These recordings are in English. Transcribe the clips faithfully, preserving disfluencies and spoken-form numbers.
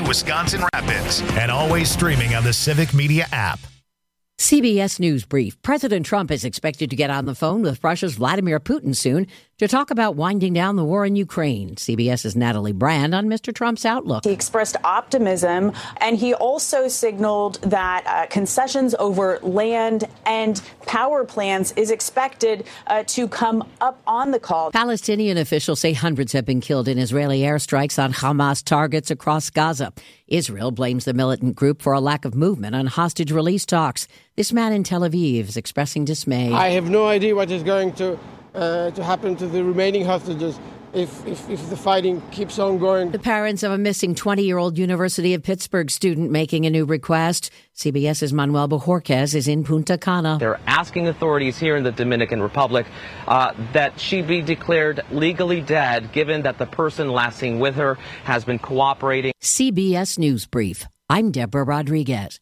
Wisconsin Rapids, and always streaming on the Civic Media app. C B S News Brief. President Trump is expected to get on the phone with Russia's Vladimir Putin soon to talk about winding down the war in Ukraine. CBS's Natalie Brand on Mister Trump's outlook. He expressed optimism, and he also signaled that uh, concessions over land and power plants is expected uh, to come up on the call. Palestinian officials say hundreds have been killed in Israeli airstrikes on Hamas targets across Gaza. Israel blames the militant group for a lack of movement on hostage release talks. This man in Tel Aviv is expressing dismay. I have no idea what is going to uh, to happen to the remaining hostages if, if, if the fighting keeps on going. The parents of a missing twenty-year-old University of Pittsburgh student making a new request. CBS's Manuel Bojorquez is in Punta Cana. They're asking authorities here in the Dominican Republic uh, that she be declared legally dead, given that the person last seen with her has been cooperating. C B S News Brief. I'm Deborah Rodriguez.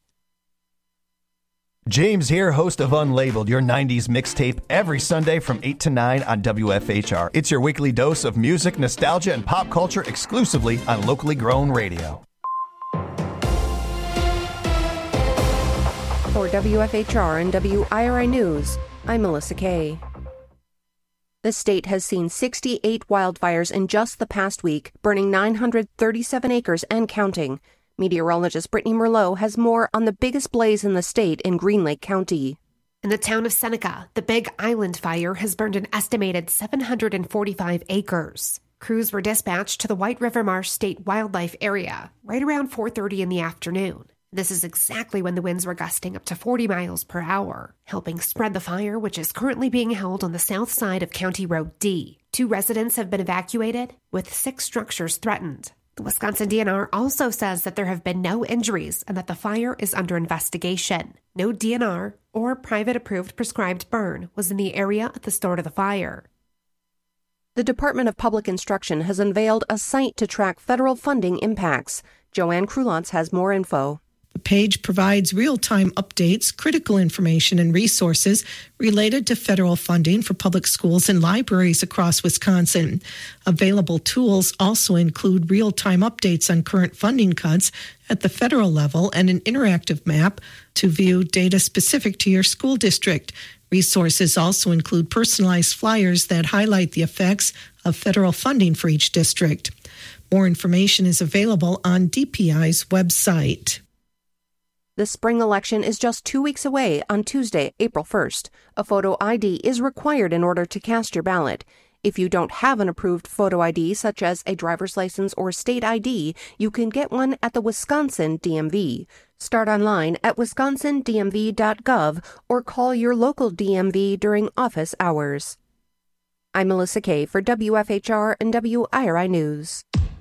James here, host of Unlabeled, your nineties mixtape, every Sunday from eight to nine on W F H R. It's your weekly dose of music, nostalgia, and pop culture exclusively on locally grown radio. For W F H R and W I R I News, I'm Melissa Kay. The state has seen sixty-eight wildfires in just the past week, burning nine hundred thirty-seven acres and counting. Meteorologist Brittany Merlot has more on the biggest blaze in the state in Green Lake County. In the town of Seneca, the Big Island Fire has burned an estimated seven hundred forty-five acres. Crews were dispatched to the White River Marsh State Wildlife Area right around four thirty in the afternoon. This is exactly when the winds were gusting up to forty miles per hour, helping spread the fire, which is currently being held on the south side of County Road D. Two residents have been evacuated, with six structures threatened. The Wisconsin D N R also says that there have been no injuries and that the fire is under investigation. No D N R or private approved prescribed burn was in the area at the start of the fire. The Department of Public Instruction has unveiled a site to track federal funding impacts. Joanne Krulance has more info. The page provides real-time updates, critical information, and resources related to federal funding for public schools and libraries across Wisconsin. Available tools also include real-time updates on current funding cuts at the federal level and an interactive map to view data specific to your school district. Resources also include personalized flyers that highlight the effects of federal funding for each district. More information is available on D P I's website. The spring election is just two weeks away on Tuesday, April first. A photo I D is required in order to cast your ballot. If you don't have an approved photo I D, such as a driver's license or state I D, you can get one at the Wisconsin D M V. Start online at wisconsin d m v dot gov or call your local D M V during office hours. I'm Melissa Kay for W F H R and W I R I News.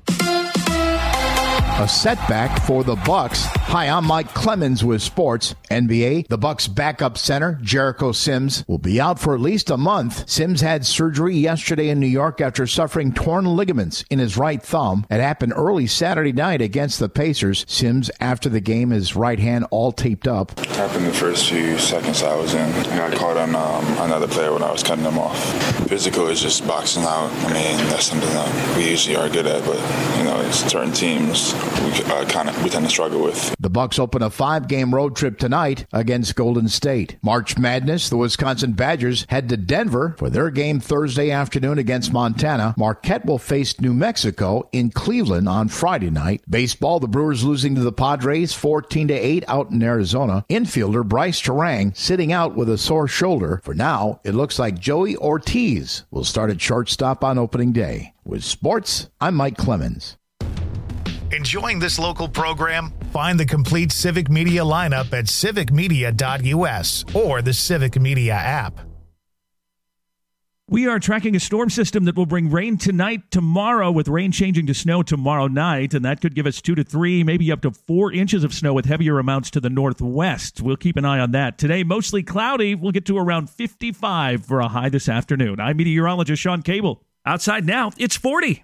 A setback for the Bucks. Hi, I'm Mike Clemens with sports. N B A, the Bucks backup center, Jericho Sims, will be out for at least a month. Sims had surgery yesterday in New York after suffering torn ligaments in his right thumb. It happened early Saturday night against the Pacers. Sims, after the game, his right hand all taped up. It happened the first few seconds I was in. I got caught on um, another player when I was cutting him off. Physical is just boxing out. I mean, that's something that we usually are good at, but, you know, it's certain teams we uh, kind of we tend to struggle with. The Bucks open a five-game road trip tonight against Golden State. March Madness, the Wisconsin Badgers head to Denver for their game Thursday afternoon against Montana. Marquette will face New Mexico in Cleveland on Friday night. Baseball, the Brewers losing to the Padres fourteen to eight out in Arizona. Infielder Bryce Terang sitting out with a sore shoulder. For now, it looks like Joey Ortiz will start at shortstop on opening day. With sports, I'm Mike Clemens. Enjoying this local program? Find the complete Civic Media lineup at civic media dot u s or the Civic Media app. We are tracking a storm system that will bring rain tonight, tomorrow, with rain changing to snow tomorrow night, and that could give us two to three, maybe up to four inches of snow with heavier amounts to the northwest. We'll keep an eye on that. Today, mostly cloudy. We'll get to around fifty-five for a high this afternoon. I'm meteorologist Sean Cable. Outside now, it's forty.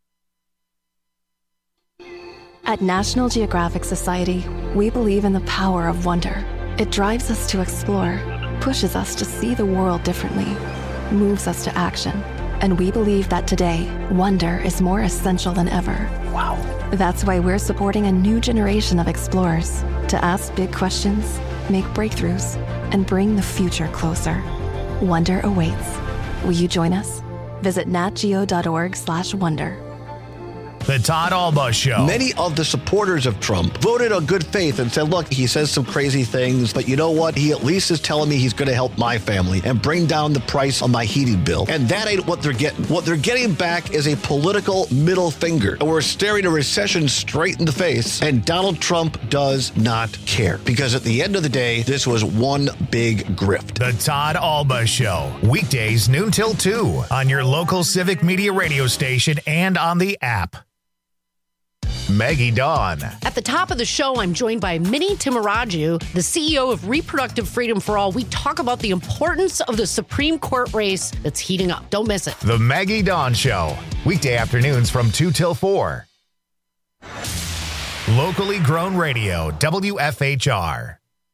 At National Geographic Society, we believe in the power of wonder. It drives us to explore, pushes us to see the world differently, moves us to action. And we believe that today, wonder is more essential than ever. Wow. That's why we're supporting a new generation of explorers to ask big questions, make breakthroughs, and bring the future closer. Wonder awaits. Will you join us? Visit natgeo.org slash wonder. The Todd Alba Show. Many of the supporters of Trump voted on good faith and said, look, he says some crazy things, but you know what? He at least is telling me he's going to help my family and bring down the price on my heating bill. And that ain't what they're getting. What they're getting back is a political middle finger. And we're staring a recession straight in the face. And Donald Trump does not care. Because at the end of the day, this was one big grift. The Todd Alba Show. Weekdays noon till two on your local Civic Media radio station and on the app. Maggie Dawn. At the top of the show, I'm joined by Minnie Timaraju, the C E O of Reproductive Freedom for All. We talk about the importance of the Supreme Court race that's heating up. Don't miss it. The Maggie Dawn Show. Weekday afternoons from two till four. Locally grown radio, W F H R.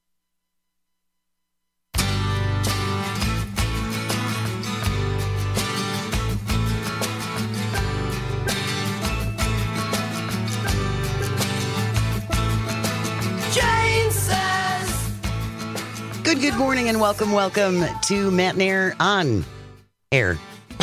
Good, good morning and welcome, welcome to Matt Nair on air.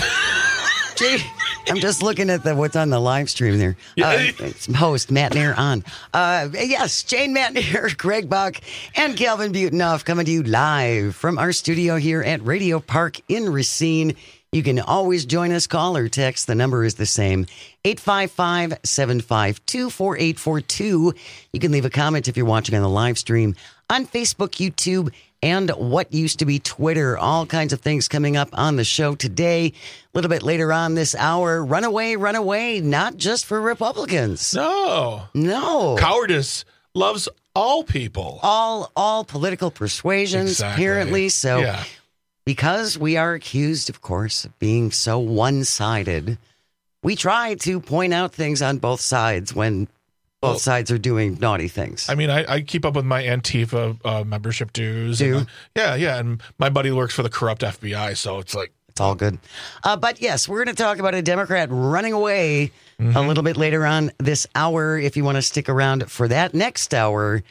Jay, I'm just looking at the what's on the live stream there. Uh, it's host Matt Nair on. Uh, yes, Jane Matt Nair, Greg Buck, and Calvin Butenhoff coming to you live from our studio here at Radio Park in Racine. You can always join us, call or text. The number is the same, eight five five, seven five two, four eight four two. You can leave a comment if you're watching on the live stream on Facebook, YouTube, and what used to be Twitter. All kinds of things coming up on the show today. A little bit later on this hour, runaway, runaway, not just for Republicans. No. No. Cowardice loves all people. All all political persuasions, Exactly. apparently. So Yeah. because we are accused, of course, of being so one-sided, we try to point out things on both sides when both Well, sides are doing naughty things. I mean, I, I keep up with my Antifa uh, membership dues. Do? And, uh, yeah, yeah. And my buddy works for the corrupt F B I, so it's like... It's all good. Uh, but yes, we're going to talk about a Democrat running away Mm-hmm. a little bit later on this hour. If you want to stick around for that next hour,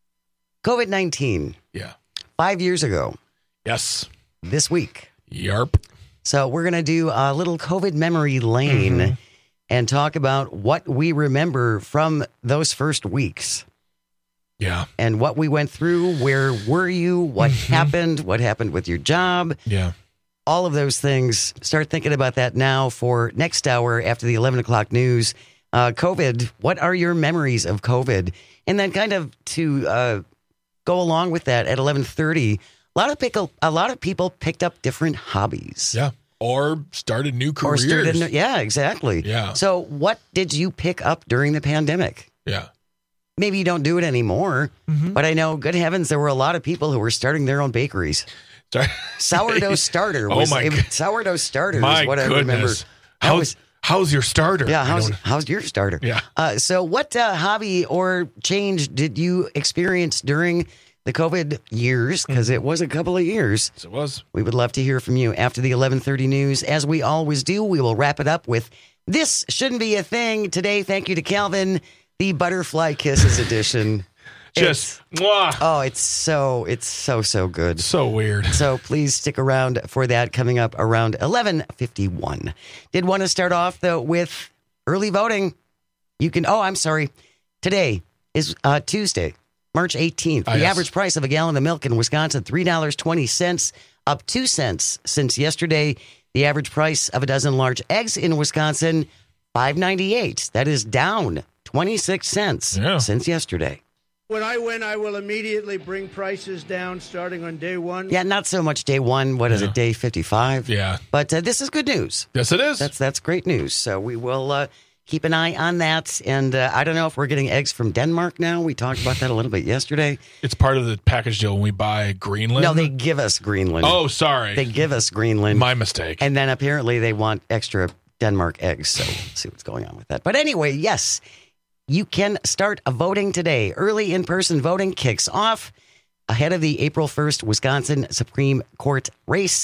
COVID nineteen. Yeah. Five years ago. Yes. This week. Yarp. So we're going to do a little COVID memory lane Mm-hmm. and talk about what we remember from those first weeks. Yeah. And what we went through. Where were you? What happened? What happened with your job? Yeah. All of those things. Start thinking about that now for next hour after the eleven o'clock news. Uh, COVID, what are your memories of COVID? And then kind of to uh, go along with that at eleven thirty, a lot of people, a lot of people picked up different hobbies. Yeah. Or started new Or careers. started, new- yeah, exactly. Yeah. So what did you pick up during the pandemic? Yeah. Maybe you don't do it anymore, Mm-hmm. but I know, good heavens, there were a lot of people who were starting their own bakeries. Sorry. Sourdough starter. Oh Was, my it- God. Sourdough starter My is what I remember. goodness. That How's, was- how's your starter? Yeah, I how's, don't- how's your starter? Yeah. Uh, so what uh, hobby or change did you experience during the COVID years? Because it was a couple of years. Yes, it was. We would love to hear from you after the eleven thirty news. As we always do, we will wrap it up with This Shouldn't Be a Thing. Today, thank you to Calvin, the Butterfly Kisses edition. Just, mwah. Oh, it's so, it's so, so good. So weird. So please stick around for that coming up around eleven fifty-one. Did want to start off, though, with early voting. You can, oh, I'm sorry. Today is uh, Tuesday, March eighteenth. Ah, The yes. average price of a gallon of milk in Wisconsin, three dollars and twenty cents, up two cents since yesterday. The average price of a dozen large eggs in Wisconsin, five dollars and ninety-eight cents. That is down twenty-six cents Yeah. since yesterday. When I win, I will immediately bring prices down starting on day one. Yeah, not so much day one. What is Yeah. it, day fifty-five? Yeah. But uh, this is good news. Yes, it is. That's that's great news. So we will uh, keep an eye on that. And uh, I don't know if we're getting eggs from Denmark now. We talked about that a little bit yesterday. It's part of the package deal when we buy Greenland. No, they give us Greenland. Oh, sorry. They give us Greenland. My mistake. And then apparently they want extra Denmark eggs. So we'll see what's going on with that. But anyway, yes, you can start voting today. Early in-person voting kicks off ahead of the April first Wisconsin Supreme Court race.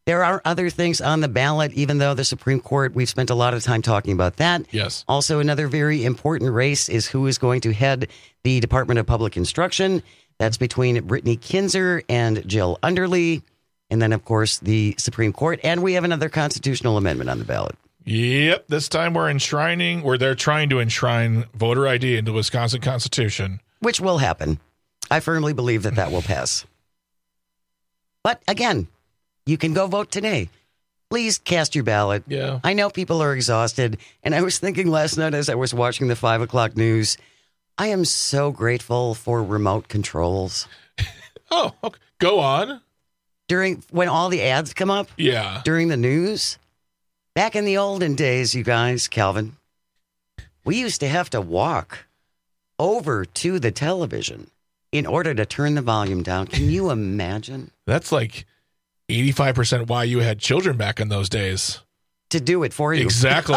There are other things on the ballot, even though the Supreme Court, we've spent a lot of time talking about that. Yes. Also, another very important race is who is going to head the Department of Public Instruction. That's between Brittany Kinzer and Jill Underly. And then, of course, the Supreme Court. And we have another constitutional amendment on the ballot. Yep. This time we're enshrining, or they're trying to enshrine voter I D into the Wisconsin Constitution. Which will happen. I firmly believe that that will pass. But again, you can go vote today. Please cast your ballot. Yeah. I know people are exhausted. And I was thinking last night as I was watching the five o'clock news, I am so grateful for remote controls. Oh, okay. Go on. During when all the ads come up? Yeah. During the news? Back in the olden days, you guys, Calvin, we used to have to walk over to the television in order to turn the volume down. Can you imagine? That's like eighty-five percent why you had children back in those days. To do it for you. Exactly.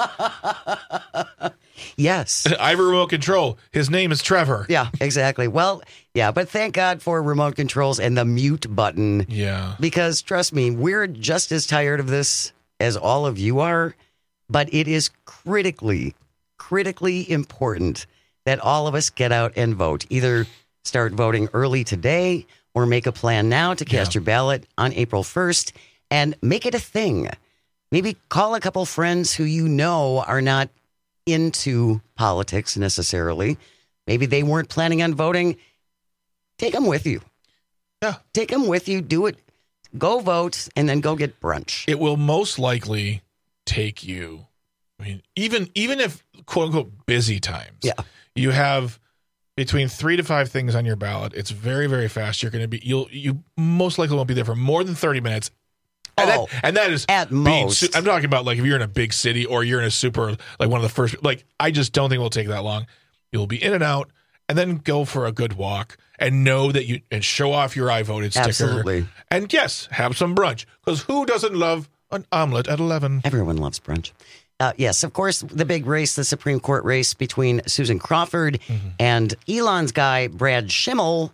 Yes. I have a remote control. His name is Trevor. Yeah, exactly. Well, yeah, but thank God for remote controls and the mute button. Yeah. Because trust me, we're just as tired of this as all of you are, but it is critically, critically important that all of us get out and vote. Either start voting early today or make a plan now to cast yeah. your ballot on April first and make it a thing. Maybe call a couple friends who you know are not into politics necessarily. Maybe they weren't planning on voting. Take them with you. Yeah. Take them with you. Do it. Go vote and then go get brunch. It will most likely take you, I mean, even even if quote unquote busy times. Yeah. You have between three to five things on your ballot. It's very, very fast. You're going to be, you'll, you most likely won't be there for more than thirty minutes. And, oh, that, and that is at most. Su- I'm talking about like if you're in a big city or you're in a super, like one of the first, like I just don't think it will take that long. You'll be in and out and then go for a good walk and know that you, and show off your I voted sticker. Absolutely. And yes, have some brunch because who doesn't love an omelet at eleven? Everyone loves brunch. Uh, yes, of course, the big race, the Supreme Court race between Susan Crawford mm-hmm. and Elon's guy, Brad Schimmel.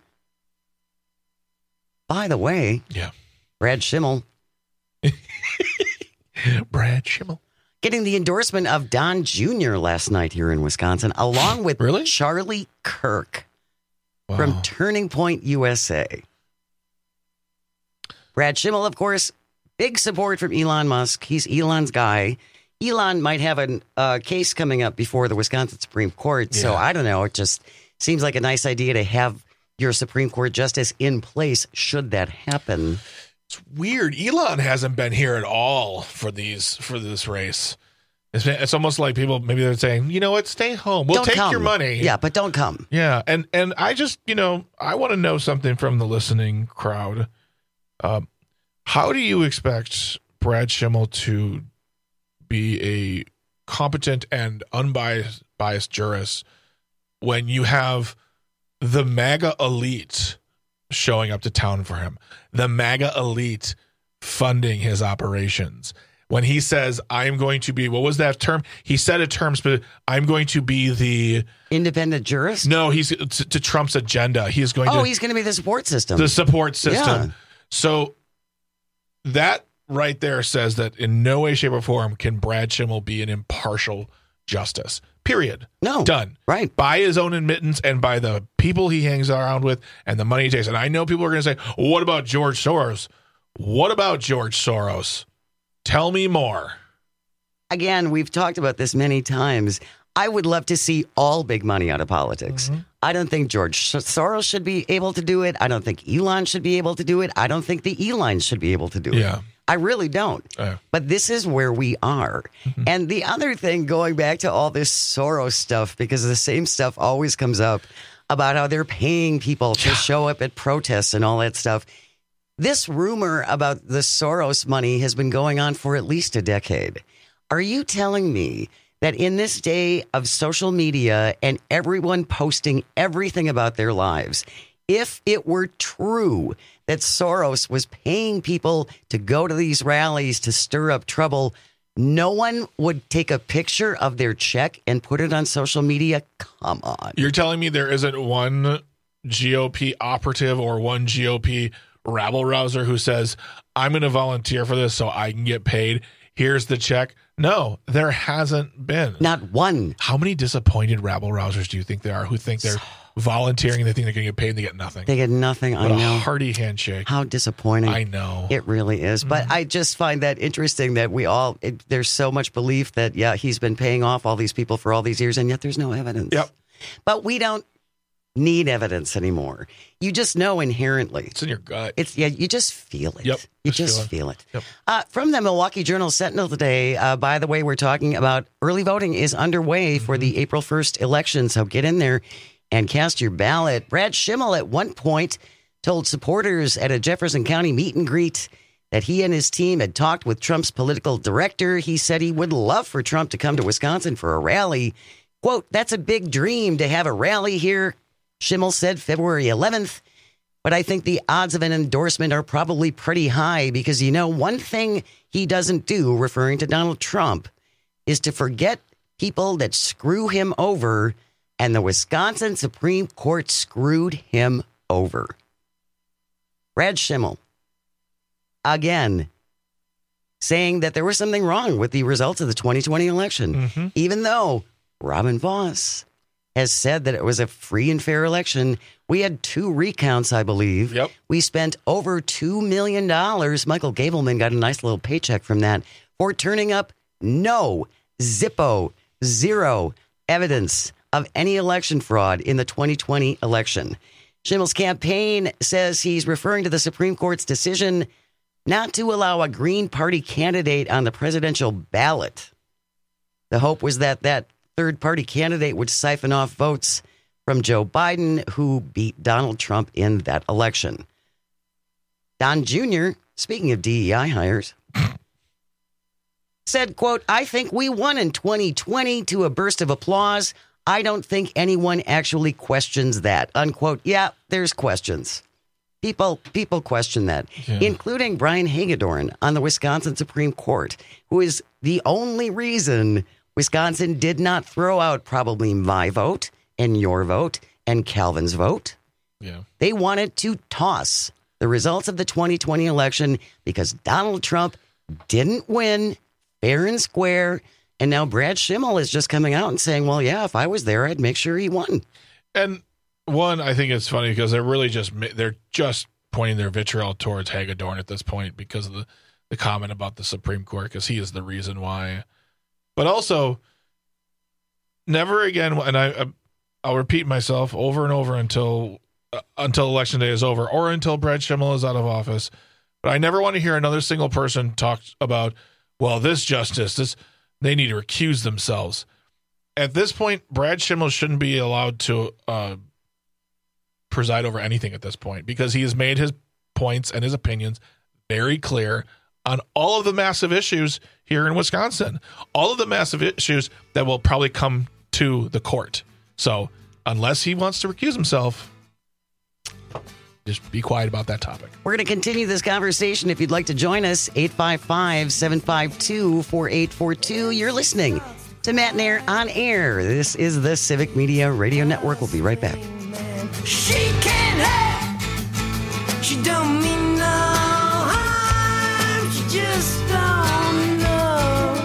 By the way, yeah, Brad Schimmel. Brad Schimmel. Getting the endorsement of Don Junior last night here in Wisconsin, along with really? Charlie Kirk wow. from Turning Point U S A. Brad Schimmel, of course, big support from Elon Musk. He's Elon's guy. Elon might have a uh, case coming up before the Wisconsin Supreme Court. Yeah. So I don't know. It just seems like a nice idea to have your Supreme Court justice in place should that happen. It's weird. Elon hasn't been here at all for these for this race. It's, been, it's almost like people maybe they're saying, you know what, stay home. We'll don't take come. your money. Yeah, but don't come. Yeah, and and I just you know I want to know something from the listening crowd. Um, how do you expect Brad Schimmel to be a competent and unbiased biased jurist when you have the MAGA elite showing up to town for him, the MAGA elite funding his operations? When he says, I'm going to be, what was that term? He said a term, but I'm going to be the independent jurist. No, he's to, to Trump's agenda. He is going oh, to. Oh, he's going to be the support system. The support system. Yeah. So that right there says that in no way, shape, or form can Brad Schimmel be an impartial justice. Period. No. Done. Right. By his own admittance and by the people he hangs around with and the money he takes. And I know people are going to say, well, what about George Soros? What about George Soros? Tell me more. Again, we've talked about this many times. I would love to see all big money out of politics. Mm-hmm. I don't think George Soros should be able to do it. I don't think Elon should be able to do it. I don't think the Elons should be able to do it. Yeah. I really don't. Uh, but this is where we are. Mm-hmm. And the other thing, going back to all this Soros stuff, because the same stuff always comes up about how they're paying people to show up at protests and all that stuff. This rumor about the Soros money has been going on for at least a decade. Are you telling me that in this day of social media and everyone posting everything about their lives, if it were true that Soros was paying people to go to these rallies to stir up trouble, no one would take a picture of their check and put it on social media? Come on. You're telling me there isn't one G O P operative or one G O P rabble-rouser who says, I'm going to volunteer for this so I can get paid. Here's the check. No, there hasn't been. Not one. How many disappointed rabble-rousers do you think there are who think they're volunteering and they think they're going to get paid and they get nothing? They get nothing. What I know. A hearty handshake. How disappointing. I know. It really is. But mm-hmm. I just find that interesting that we all, it, there's so much belief that, yeah, he's been paying off all these people for all these years, and yet there's no evidence. Yep. But we don't need evidence anymore. You just know inherently. It's in your gut. It's yeah. You just feel it. Yep. You just, just feel it. Feel it. Yep. Uh, from the Milwaukee Journal Sentinel today. Uh, by the way, we're talking about early voting is underway mm-hmm. for the April first election. So get in there and cast your ballot. Brad Schimmel at one point told supporters at a Jefferson County meet and greet that he and his team had talked with Trump's political director. He said he would love for Trump to come to Wisconsin for a rally. Quote, that's a big dream to have a rally here, Schimmel said February eleventh. But I think the odds of an endorsement are probably pretty high because, you know, one thing he doesn't do, referring to Donald Trump, is to forget people that screw him over, and the Wisconsin Supreme Court screwed him over. Brad Schimmel, again, saying that there was something wrong with the results of the twenty twenty election, mm-hmm. even though Robin Vos has said that it was a free and fair election. We had two recounts, I believe. Yep. We spent over two million dollars. Michael Gableman got a nice little paycheck from that for turning up no, zippo, zero evidence of any election fraud in the twenty twenty election. Schimmel's campaign says he's referring to the Supreme Court's decision not to allow a Green Party candidate on the presidential ballot. The hope was that that third-party candidate would siphon off votes from Joe Biden, who beat Donald Trump in that election. Don Junior, speaking of D E I hires, said, quote, I think we won in twenty twenty to a burst of applause. I don't think anyone actually questions that, unquote. Yeah, there's questions. People people question that, yeah. including Brian Hagedorn on the Wisconsin Supreme Court, who is the only reason Wisconsin did not throw out probably my vote and your vote and Calvin's vote. Yeah. They wanted to toss the results of the twenty twenty election because Donald Trump didn't win fair and square. And now Brad Schimmel is just coming out and saying, well, yeah, if I was there, I'd make sure he won. And one, I think it's funny because they're really just they're just pointing their vitriol towards Hagedorn at this point because of the, the comment about the Supreme Court, because he is the reason why. But also, never again, and I, I'll repeat myself over and over until uh, until Election Day is over or until Brad Schimmel is out of office. But I never want to hear another single person talk about, well, this justice, this they need to recuse themselves. At this point, Brad Schimmel shouldn't be allowed to uh, preside over anything at this point because he has made his points and his opinions very clear on all of the massive issues here in Wisconsin, all of the massive issues that will probably come to the court. So unless he wants to recuse himself, just be quiet about that topic. We're going to continue this conversation. If you'd like to join us, eight five five, seven five two, four eight four two. You're listening to Matt and Air on Air. This is the Civic Media Radio Network. We'll be right back. She can't have, she don't mean no harm, she just don't know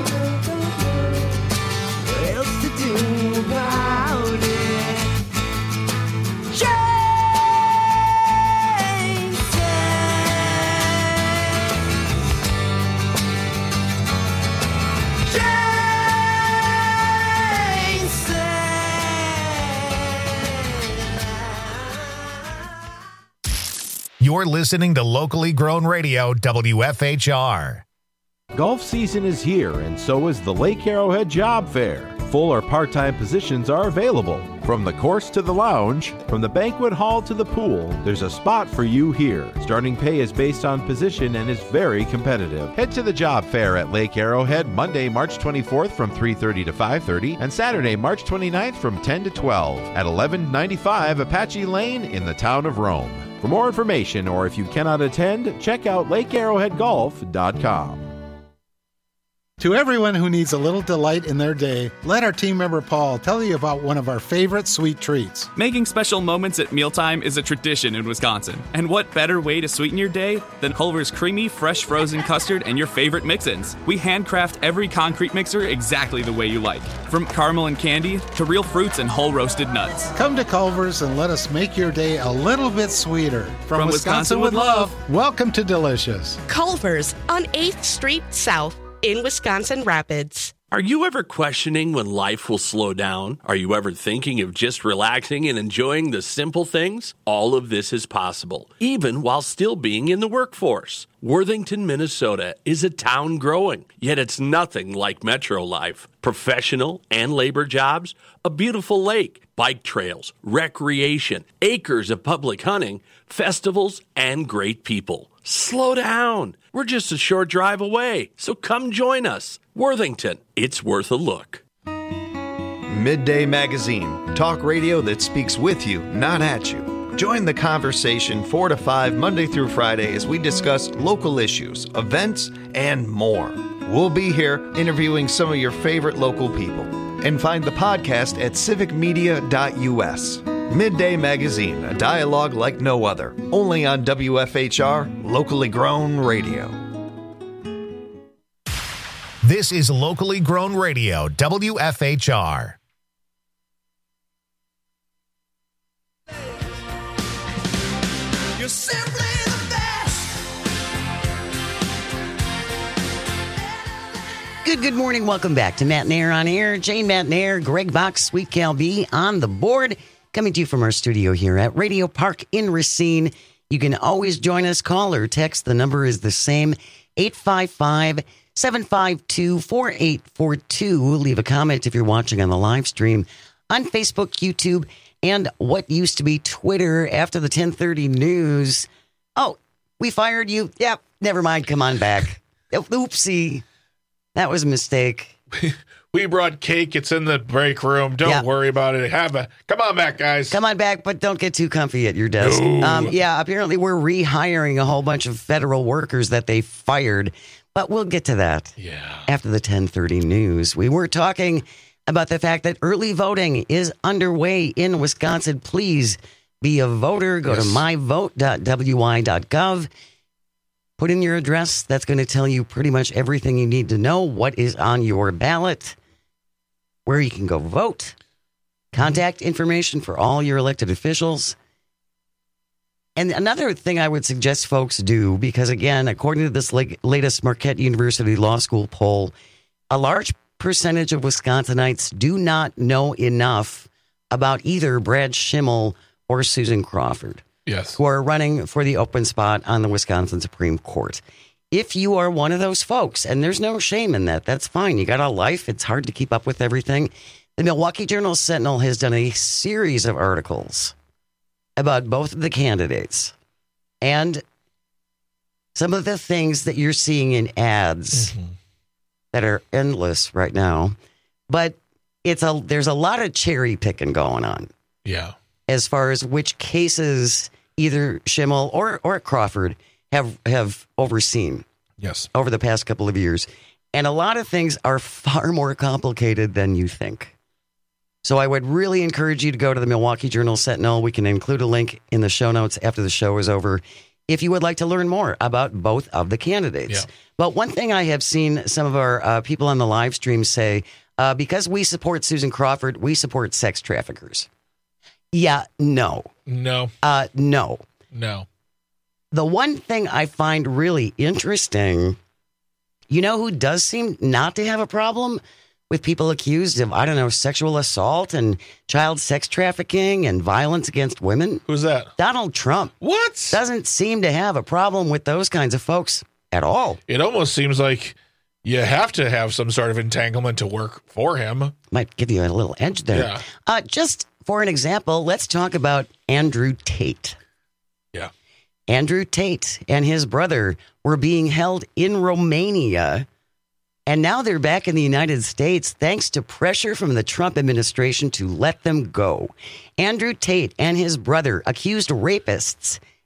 what else to do about it. You're listening to locally grown radio, W F H R. Golf season is here, and so is the Lake Arrowhead Job Fair. Full or part-time positions are available. From the course to the lounge, from the banquet hall to the pool, there's a spot for you here. Starting pay is based on position and is very competitive. Head to the job fair at Lake Arrowhead Monday, March twenty-fourth from three thirty to five thirty and Saturday, March twenty-ninth from ten to twelve at eleven ninety-five Apache Lane in the town of Rome. For more information, or if you cannot attend, check out lake arrowhead golf dot com. To everyone who needs a little delight in their day, let our team member Paul tell you about one of our favorite sweet treats. Making special moments at mealtime is a tradition in Wisconsin. And what better way to sweeten your day than Culver's creamy, fresh frozen custard and your favorite mix-ins? We handcraft every concrete mixer exactly the way you like. From caramel and candy to real fruits and whole roasted nuts. Come to Culver's and let us make your day a little bit sweeter. From, From Wisconsin, Wisconsin with with love, love. welcome to Delicious. Culver's on eighth Street South in Wisconsin Rapids. Are you ever questioning when life will slow down? Are you ever thinking of just relaxing and enjoying the simple things? All of this is possible, even while still being in the workforce. Worthington, Minnesota is a town growing, yet it's nothing like metro life. Professional and labor jobs, a beautiful lake, bike trails, recreation, acres of public hunting, festivals, and great people. Slow down. We're just a short drive away, so come join us. Worthington, it's worth a look. Midday Magazine, talk radio that speaks with you, not at you. Join the conversation four to five Monday through Friday as we discuss local issues, events, and more. We'll be here interviewing some of your favorite local people. And find the podcast at civic media dot u s. Midday Magazine, a dialogue like no other. Only on W F H R, locally grown radio. This is locally grown radio, W F H R. You're simply the best. Good, good morning. Welcome back to Matt Nair on Air. Jane Matt Nair, Greg Box, Sweet Cal B on the board. Coming to you from our studio here at Radio Park in Racine. You can always join us, call or text. The number is the same, eight five five, seven five two, four eight four two. Leave a comment if you're watching on the live stream on Facebook, YouTube, and what used to be Twitter after the ten thirty news. Oh, we fired you? Yep, never mind. Come on back. Oopsie. That was a mistake. We brought cake. It's in the break room. Don't Yeah. worry about it. Have a come on back, guys. Come on back, but don't get too comfy at your desk. No. Um, yeah, apparently we're rehiring a whole bunch of federal workers that they fired, but we'll get to that yeah. after the ten thirty news. We were talking about the fact that early voting is underway in Wisconsin. Please be a voter. Go Yes. to my vote dot w i dot gov. Put in your address. That's going to tell you pretty much everything you need to know. What is on your ballot, where you can go vote, contact information for all your elected officials. And another thing I would suggest folks do, because again, according to this la- latest Marquette University Law School poll, a large percentage of Wisconsinites do not know enough about either Brad Schimmel or Susan Crawford, Yes. who are running for the open spot on the Wisconsin Supreme Court. If you are one of those folks, and there's no shame in that, that's fine. You got a life. It's hard to keep up with everything. The Milwaukee Journal-Sentinel has done a series of articles about both of the candidates and some of the things that you're seeing in ads Mm-hmm. that are endless right now. But it's a there's a lot of cherry picking going on Yeah. as far as which cases either Schimmel or, or Crawford have have overseen Yes. over the past couple of years. And a lot of things are far more complicated than you think. So I would really encourage you to go to the Milwaukee Journal-Sentinel. We can include a link in the show notes after the show is over if you would like to learn more about both of the candidates. Yeah. But one thing I have seen some of our uh, people on the live stream say, uh, because we support Susan Crawford, we support sex traffickers. Yeah, no. No. Uh, no. No. The one thing I find really interesting, you know who does seem not to have a problem with people accused of, I don't know, sexual assault and child sex trafficking and violence against women? Who's that? Donald Trump. What? Doesn't seem to have a problem with those kinds of folks at all. It almost seems like you have to have some sort of entanglement to work for him. Might give you a little edge there. Yeah. Uh, just for an example, let's talk about Andrew Tate. Yeah. Andrew Tate and his brother were being held in Romania, and now they're back in the United States thanks to pressure from the Trump administration to let them go. Andrew Tate and his brother, accused rapists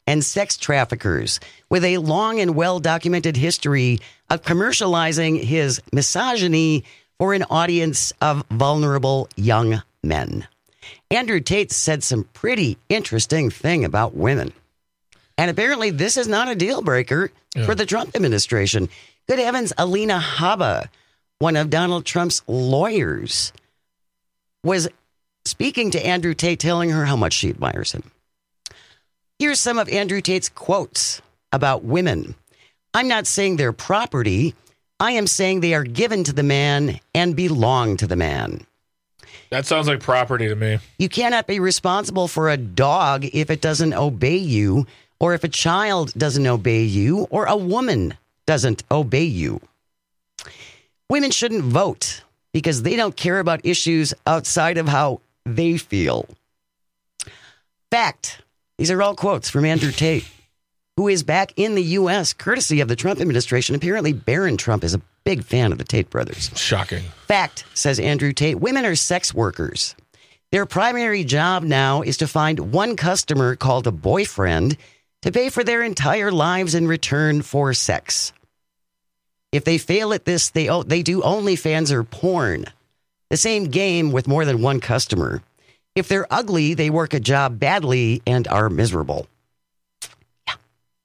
and sex traffickers with a long and well-documented history of commercializing his misogyny for an audience of vulnerable young men. Andrew Tate said some pretty interesting thing about women. And apparently this is not a deal breaker yeah. for the Trump administration. Good heavens, Alina Habba, one of Donald Trump's lawyers, was speaking to Andrew Tate, telling her how much she admires him. Here's some of Andrew Tate's quotes about women. I'm not saying they're property. I am saying they are given to the man and belong to the man. That sounds like property to me. You cannot be responsible for a dog if it doesn't obey you, or if a child doesn't obey you, or a woman doesn't obey you. Women shouldn't vote because they don't care about issues outside of how they feel. Fact. These are all quotes from Andrew Tate, who is back in the U S courtesy of the Trump administration. Apparently, Barron Trump is a big fan of the Tate brothers. Shocking. Fact, says Andrew Tate, women are sex workers. Their primary job now is to find one customer called a boyfriend to pay for their entire lives in return for sex. If they fail at this, they, they do OnlyFans or porn. The same game with more than one customer. If they're ugly, they work a job badly and are miserable. Yeah.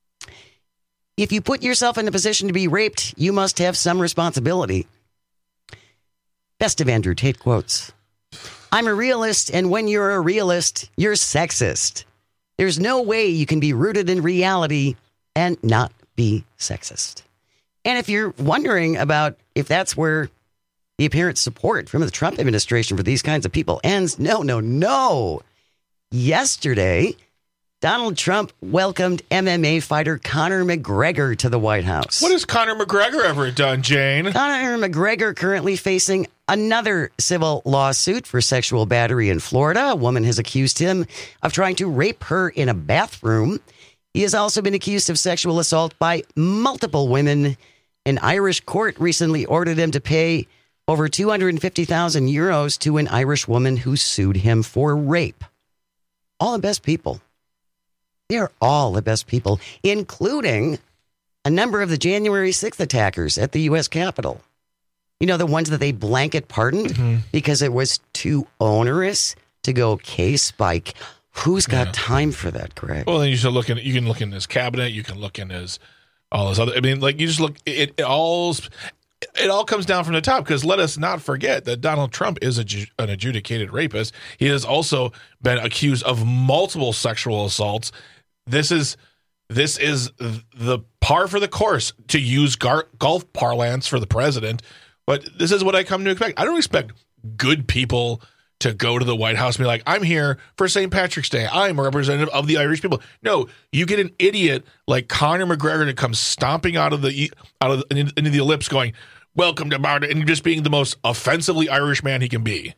If you put yourself in a position to be raped, you must have some responsibility. Best of Andrew Tate quotes. I'm a realist, and when you're a realist, you're sexist. There's no way you can be rooted in reality and not be sexist. And if you're wondering about if that's where the apparent support from the Trump administration for these kinds of people ends, no, no, no. Yesterday, Donald Trump welcomed M M A fighter Conor McGregor to the White House. What has Conor McGregor ever done, Jane? Conor McGregor currently facing another civil lawsuit for sexual battery in Florida. A woman has accused him of trying to rape her in a bathroom. He has also been accused of sexual assault by multiple women. An Irish court recently ordered him to pay over two hundred fifty thousand euros to an Irish woman who sued him for rape. All the best people. They are all the best people, including a number of the January sixth attackers at the U S Capitol. You know, the ones that they blanket pardoned mm-hmm. because it was too onerous to go case by case. Who's got yeah. time for that, Greg? Well, then you should look in. You can look in his cabinet. You can look in his all his other. I mean, like you just look. It, it all. It all comes down from the top, because let us not forget that Donald Trump is a, an adjudicated rapist. He has also been accused of multiple sexual assaults. This is this is the par for the course, to use gar- golf parlance for the president. But this is what I come to expect. I don't expect good people to go to the White House and be like, I'm here for Saint Patrick's Day. I'm a representative of the Irish people. No, you get an idiot like Conor McGregor to come stomping out of the out of the, into the ellipse going, welcome to Barda, and just being the most offensively Irish man he can be.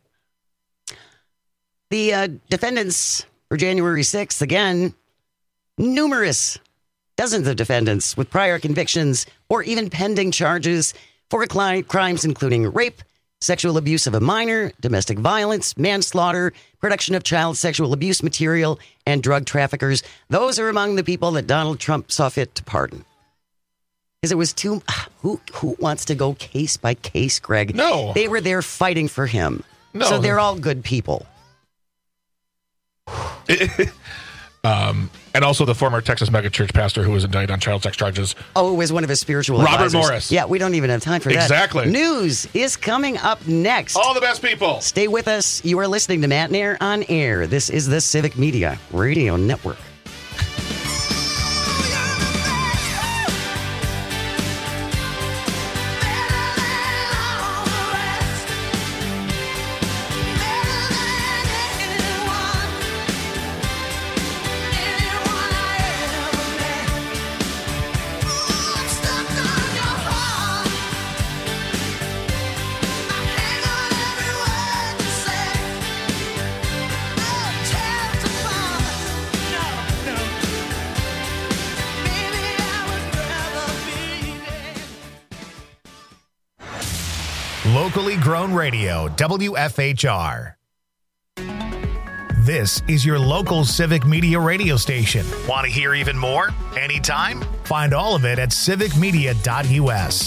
The uh, defendants for January sixth, again, numerous, dozens of defendants with prior convictions or even pending charges for cli- crimes including rape, sexual abuse of a minor, domestic violence, manslaughter, production of child sexual abuse material, and drug traffickers. Those are among the people that Donald Trump saw fit to pardon. Because it was too... Who who wants to go case by case, Greg? No. They were there fighting for him. No. So they're all good people. um, and also the former Texas megachurch pastor who was indicted on child sex charges. Oh, it was one of his spiritual Robert advisors. Morris. Yeah, we don't even have time for that. Exactly. News is coming up next. All the best people. Stay with us. You are listening to Matt Nair on Air. This is the Civic Media Radio Network. Locally grown radio, W F H R. This is your local Civic Media radio station. Want to hear even more? Anytime? Find all of it at civic media dot u s.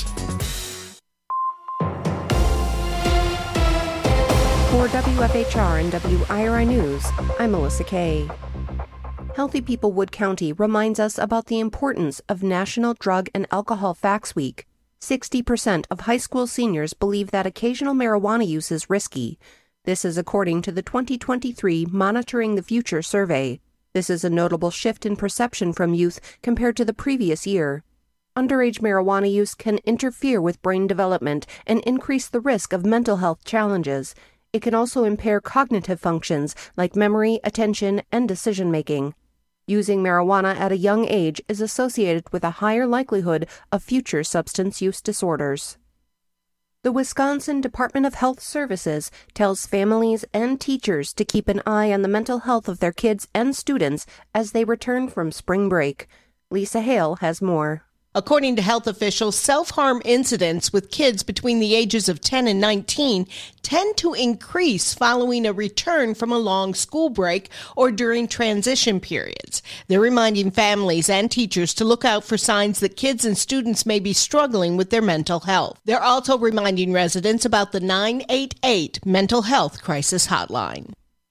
For W F H R and W I R I News, I'm Melissa Kay. Healthy People Wood County reminds us about the importance of National Drug and Alcohol Facts Week. sixty percent of high school seniors believe that occasional marijuana use is risky. This is according to the twenty twenty-three Monitoring the Future survey. This is a notable shift in perception from youth compared to the previous year. Underage marijuana use can interfere with brain development and increase the risk of mental health challenges. It can also impair cognitive functions like memory, attention, and decision-making. Using marijuana at a young age is associated with a higher likelihood of future substance use disorders. The Wisconsin Department of Health Services tells families and teachers to keep an eye on the mental health of their kids and students as they return from spring break. Lisa Hale has more. According to health officials, self-harm incidents with kids between the ages of ten and nineteen tend to increase following a return from a long school break or during transition periods. They're reminding families and teachers to look out for signs that kids and students may be struggling with their mental health. They're also reminding residents about the nine eight eight Mental Health Crisis Hotline.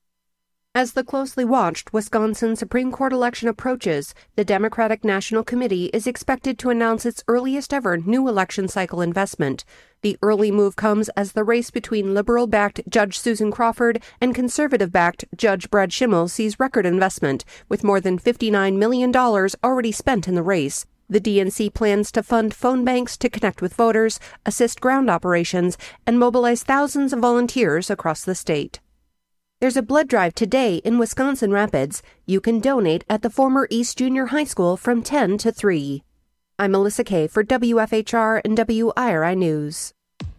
As the closely watched Wisconsin Supreme Court election approaches, the Democratic National Committee is expected to announce its earliest ever new election cycle investment. The early move comes as the race between liberal-backed Judge Susan Crawford and conservative-backed Judge Brad Schimmel sees record investment, with more than fifty-nine million dollars already spent in the race. The D N C plans to fund phone banks to connect with voters, assist ground operations, and mobilize thousands of volunteers across the state. There's a blood drive today in Wisconsin Rapids. You can donate at the former East Junior High School from ten to three. I'm Melissa Kay for W F H R and W I R I News.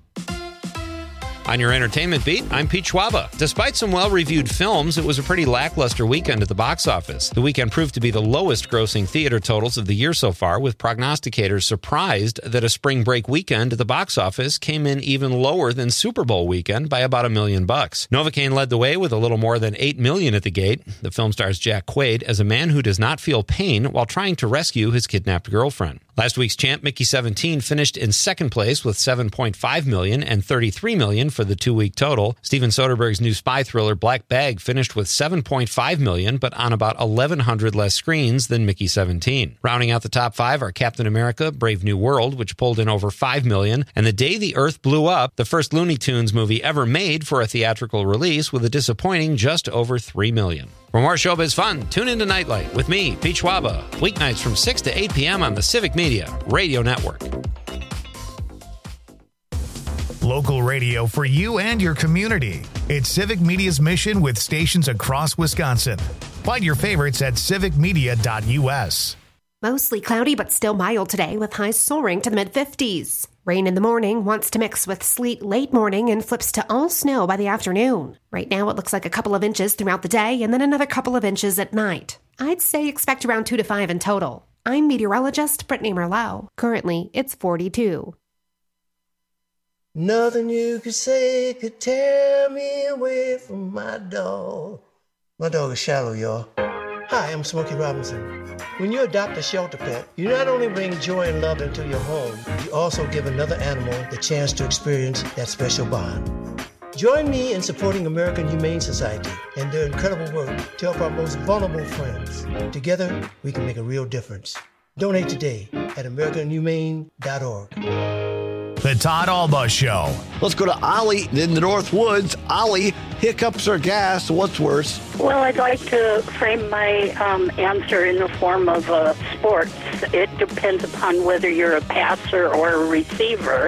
On your entertainment beat, I'm Pete Schwaba. Despite some well-reviewed films, it was a pretty lackluster weekend at the box office. The weekend proved to be the lowest-grossing theater totals of the year so far, with prognosticators surprised that a spring break weekend at the box office came in even lower than Super Bowl weekend by about a million bucks. Novocaine led the way with a little more than eight million at the gate. The film stars Jack Quaid as a man who does not feel pain while trying to rescue his kidnapped girlfriend. Last week's champ, Mickey seventeen, finished in second place with seven point five million dollars and thirty-three million dollars for the two-week total. Steven Soderbergh's new spy thriller, Black Bag, finished with seven point five million dollars, but on about eleven hundred less screens than Mickey seventeen. Rounding out the top five are Captain America, Brave New World, which pulled in over five million dollars, and The Day the Earth Blew Up, the first Looney Tunes movie ever made for a theatrical release, with a disappointing just over three million dollars. For more showbiz fun, tune into Nightlight with me, Pete Schwaba, weeknights from six to eight p.m. on the Civic Media Radio Network. Local radio for you and your community. It's Civic Media's mission with stations across Wisconsin. Find your favorites at civic media dot u s. Mostly cloudy but still mild today with highs soaring to the mid-fifties. Rain in the morning wants to mix with sleet late morning and flips to all snow by the afternoon. Right now it looks like a couple of inches throughout the day and then another couple of inches at night. I'd say expect around two to five in total. I'm meteorologist Brittany Merlot. Currently, it's forty-two. Nothing you could say could tear me away from my dog. My dog is Shallow, y'all. Hi, I'm Smokey Robinson. When you adopt a shelter pet, you not only bring joy and love into your home, you also give another animal the chance to experience that special bond. Join me in supporting American Humane Society and their incredible work to help our most vulnerable friends. Together, we can make a real difference. Donate today at american humane dot org. The Todd Alba Show. Let's go to Ollie in the North Woods. Ollie, hiccups or gas, what's worse? Well, I'd like to frame my um, answer in the form of uh, sports. It depends upon whether you're a passer or a receiver.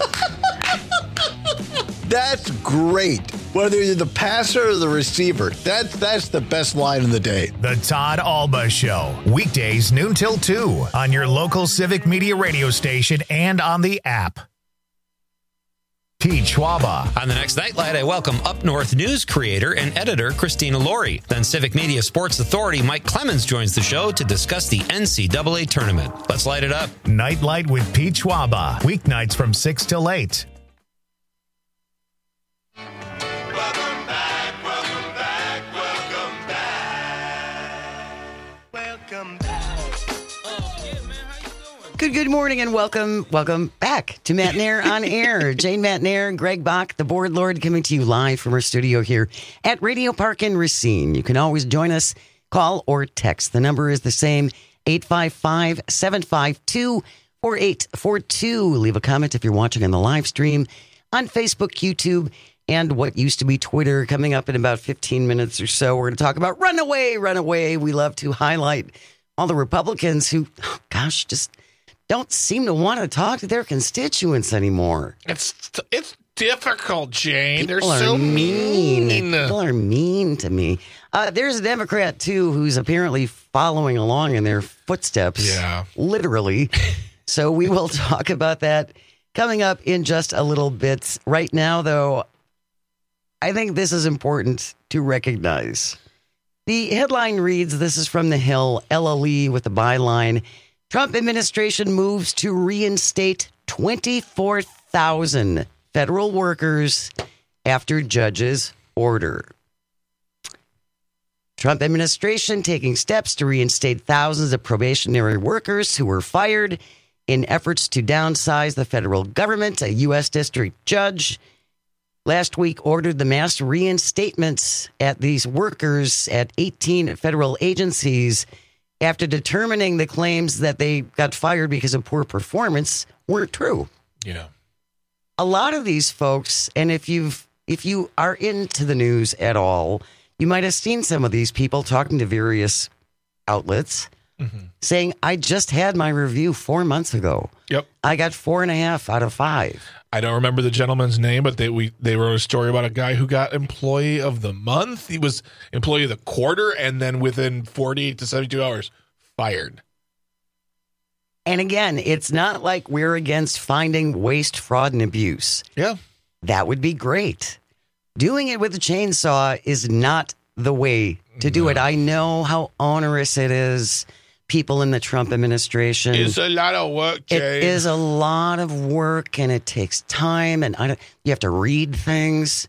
That's great. Whether you're the passer or the receiver, that's that's the best line of the day. The Todd Alba Show. Weekdays noon till two on your local Civic Media radio station and on the app. Pete Schwaba. On the next Nightlight, I welcome Up North News creator and editor Christina Laurie. Then Civic Media Sports Authority Mike Clemens joins the show to discuss the N C double A tournament. Let's light it up. Nightlight with Pete Schwaba. Weeknights from six till eight. Welcome back, welcome back, welcome I'm back. Good, good morning and welcome, welcome back to Matt Nair on Air. Jane Matt Nair, Greg Bach, the board lord, coming to you live from our studio here at Radio Park in Racine. You can always join us, call or text. The number is the same, eight five five, seven five two, four eight four two. Leave a comment if you're watching on the live stream on Facebook, YouTube, and what used to be Twitter. Coming up in about fifteen minutes or so, we're going to talk about Runaway, Runaway. We love to highlight all the Republicans who, oh gosh, just don't seem to want to talk to their constituents anymore. It's it's difficult, Jane. People They're so are mean. mean. People are mean to me. Uh, there's a Democrat, too, who's apparently following along in their footsteps. Yeah. Literally. So we will talk about that coming up in just a little bit. Right now, though, I think this is important to recognize. The headline reads, this is from The Hill, L L E with the byline, Trump administration moves to reinstate twenty-four thousand federal workers after judge's order. Trump administration taking steps to reinstate thousands of probationary workers who were fired in efforts to downsize the federal government. A U S district judge last week ordered the mass reinstatements at these workers at eighteen federal agencies after determining the claims that they got fired because of poor performance weren't true. Yeah. A lot of these folks, and if you've if you are into the news at all, you might have seen some of these people talking to various outlets mm-hmm. saying, I just had my review four months ago. Yep. I got four and a half out of five. I don't remember the gentleman's name, but they we they wrote a story about a guy who got employee of the month. He was employee of the quarter, and then within forty-eight to seventy-two hours, fired. And again, it's not like we're against finding waste, fraud, and abuse. Yeah. That would be great. Doing it with a chainsaw is not the way to do no. it. I know how onerous it is. People in the Trump administration. It's a lot of work, Jay. It is a lot of work, and it takes time, and I don't, you have to read things.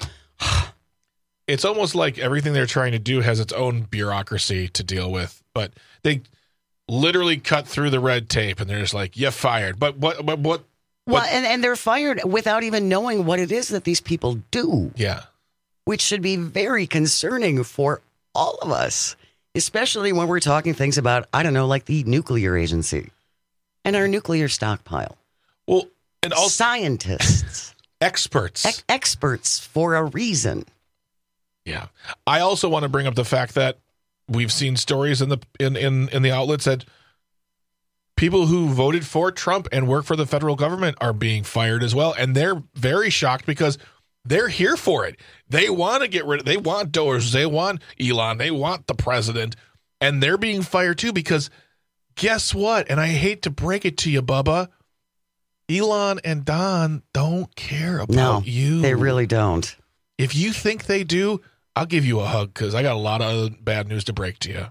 It's almost like everything they're trying to do has its own bureaucracy to deal with, but they literally cut through the red tape, and they're just like, "You're fired." But what? But what? Well, and, and they're fired without even knowing what it is that these people do. Yeah, which should be very concerning for all of us. Especially when we're talking things about, I don't know, like the nuclear agency and our nuclear stockpile. Well, and all scientists, experts, e- experts for a reason. Yeah, I also want to bring up the fact that we've seen stories in the in in, in the outlets that people who voted for Trump and work for the federal government are being fired as well, and they're very shocked because they're here for it. They want to get rid of, they want Doers, they want Elon, they want the president, and they're being fired too because guess what? And I hate to break it to you, Bubba, Elon and Don don't care about no, you. They really don't. If you think they do, I'll give you a hug because I got a lot of other bad news to break to you.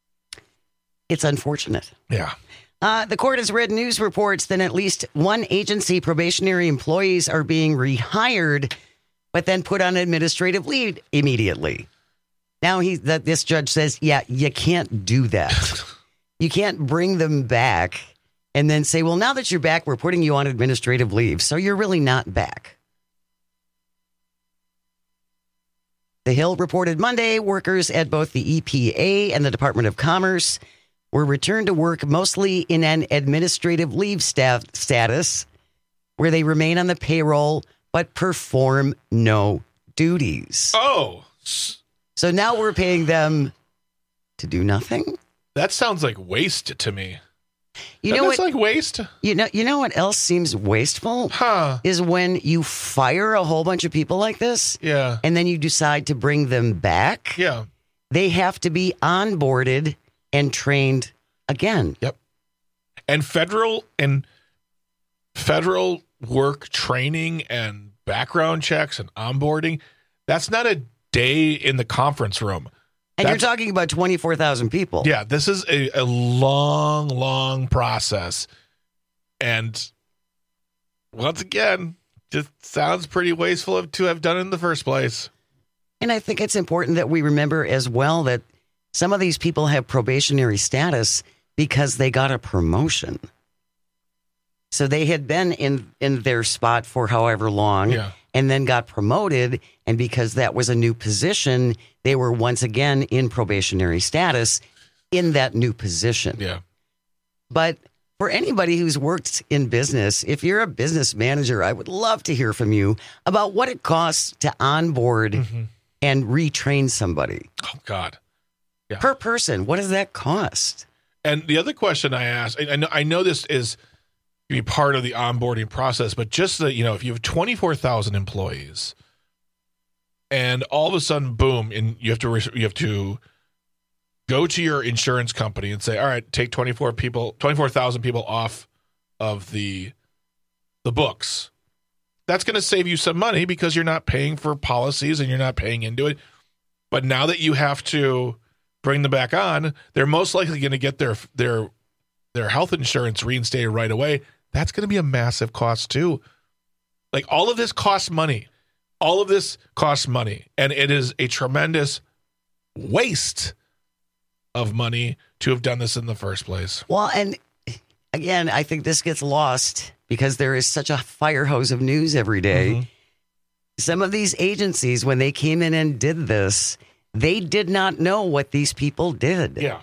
It's unfortunate. Yeah. Uh, the court has read news reports that at least one agency probationary employees are being rehired but then put on administrative leave immediately. Now he that this judge says, yeah, you can't do that. You can't bring them back and then say, well, now that you're back, we're putting you on administrative leave. So you're really not back. The Hill reported Monday workers at both the E P A and the Department of Commerce were returned to work mostly in an administrative leave staff status where they remain on the payroll but perform no duties. Oh. So now we're paying them to do nothing? That sounds like waste to me. You that know looks what, like waste. You know, you know what else seems wasteful? Huh. Is when you fire a whole bunch of people like this. Yeah. And then you decide to bring them back. Yeah. They have to be onboarded and trained again. Yep. And federal and federal work training and background checks and onboarding, that's not a day in the conference room. And that's, you're talking about twenty-four thousand people. Yeah, this is a, a long, long process. And once again, just sounds pretty wasteful to have done in the first place. And I think it's important that we remember as well that some of these people have probationary status because they got a promotion. So they had been in, in their spot for however long Yeah. and then got promoted. And because that was a new position, they were once again in probationary status in that new position. Yeah. But for anybody who's worked in business, if you're a business manager, I would love to hear from you about what it costs to onboard Mm-hmm. and retrain somebody. Oh, God. Yeah. Per person, what does that cost? And the other question I asked, I I know, I know this is be part of the onboarding process, but just that, you know, if you have twenty-four thousand employees and all of a sudden, boom, and you have to, you have to go to your insurance company and say, all right, take twenty-four people, twenty-four thousand people off of the, the books. That's going to save you some money because you're not paying for policies and you're not paying into it. But now that you have to bring them back on, they're most likely going to get their, their, their health insurance reinstated right away. That's going to be a massive cost too. Like all of this costs money. All of this costs money. And it is a tremendous waste of money to have done this in the first place. Well, and again, I think this gets lost because there is such a fire hose of news every day. Mm-hmm. Some of these agencies, when they came in and did this, they did not know what these people did. Yeah.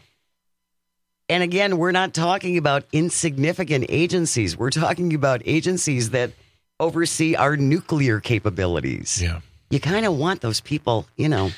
And again, we're not talking about insignificant agencies. We're talking about agencies that oversee our nuclear capabilities. Yeah. You kind of want those people, you know.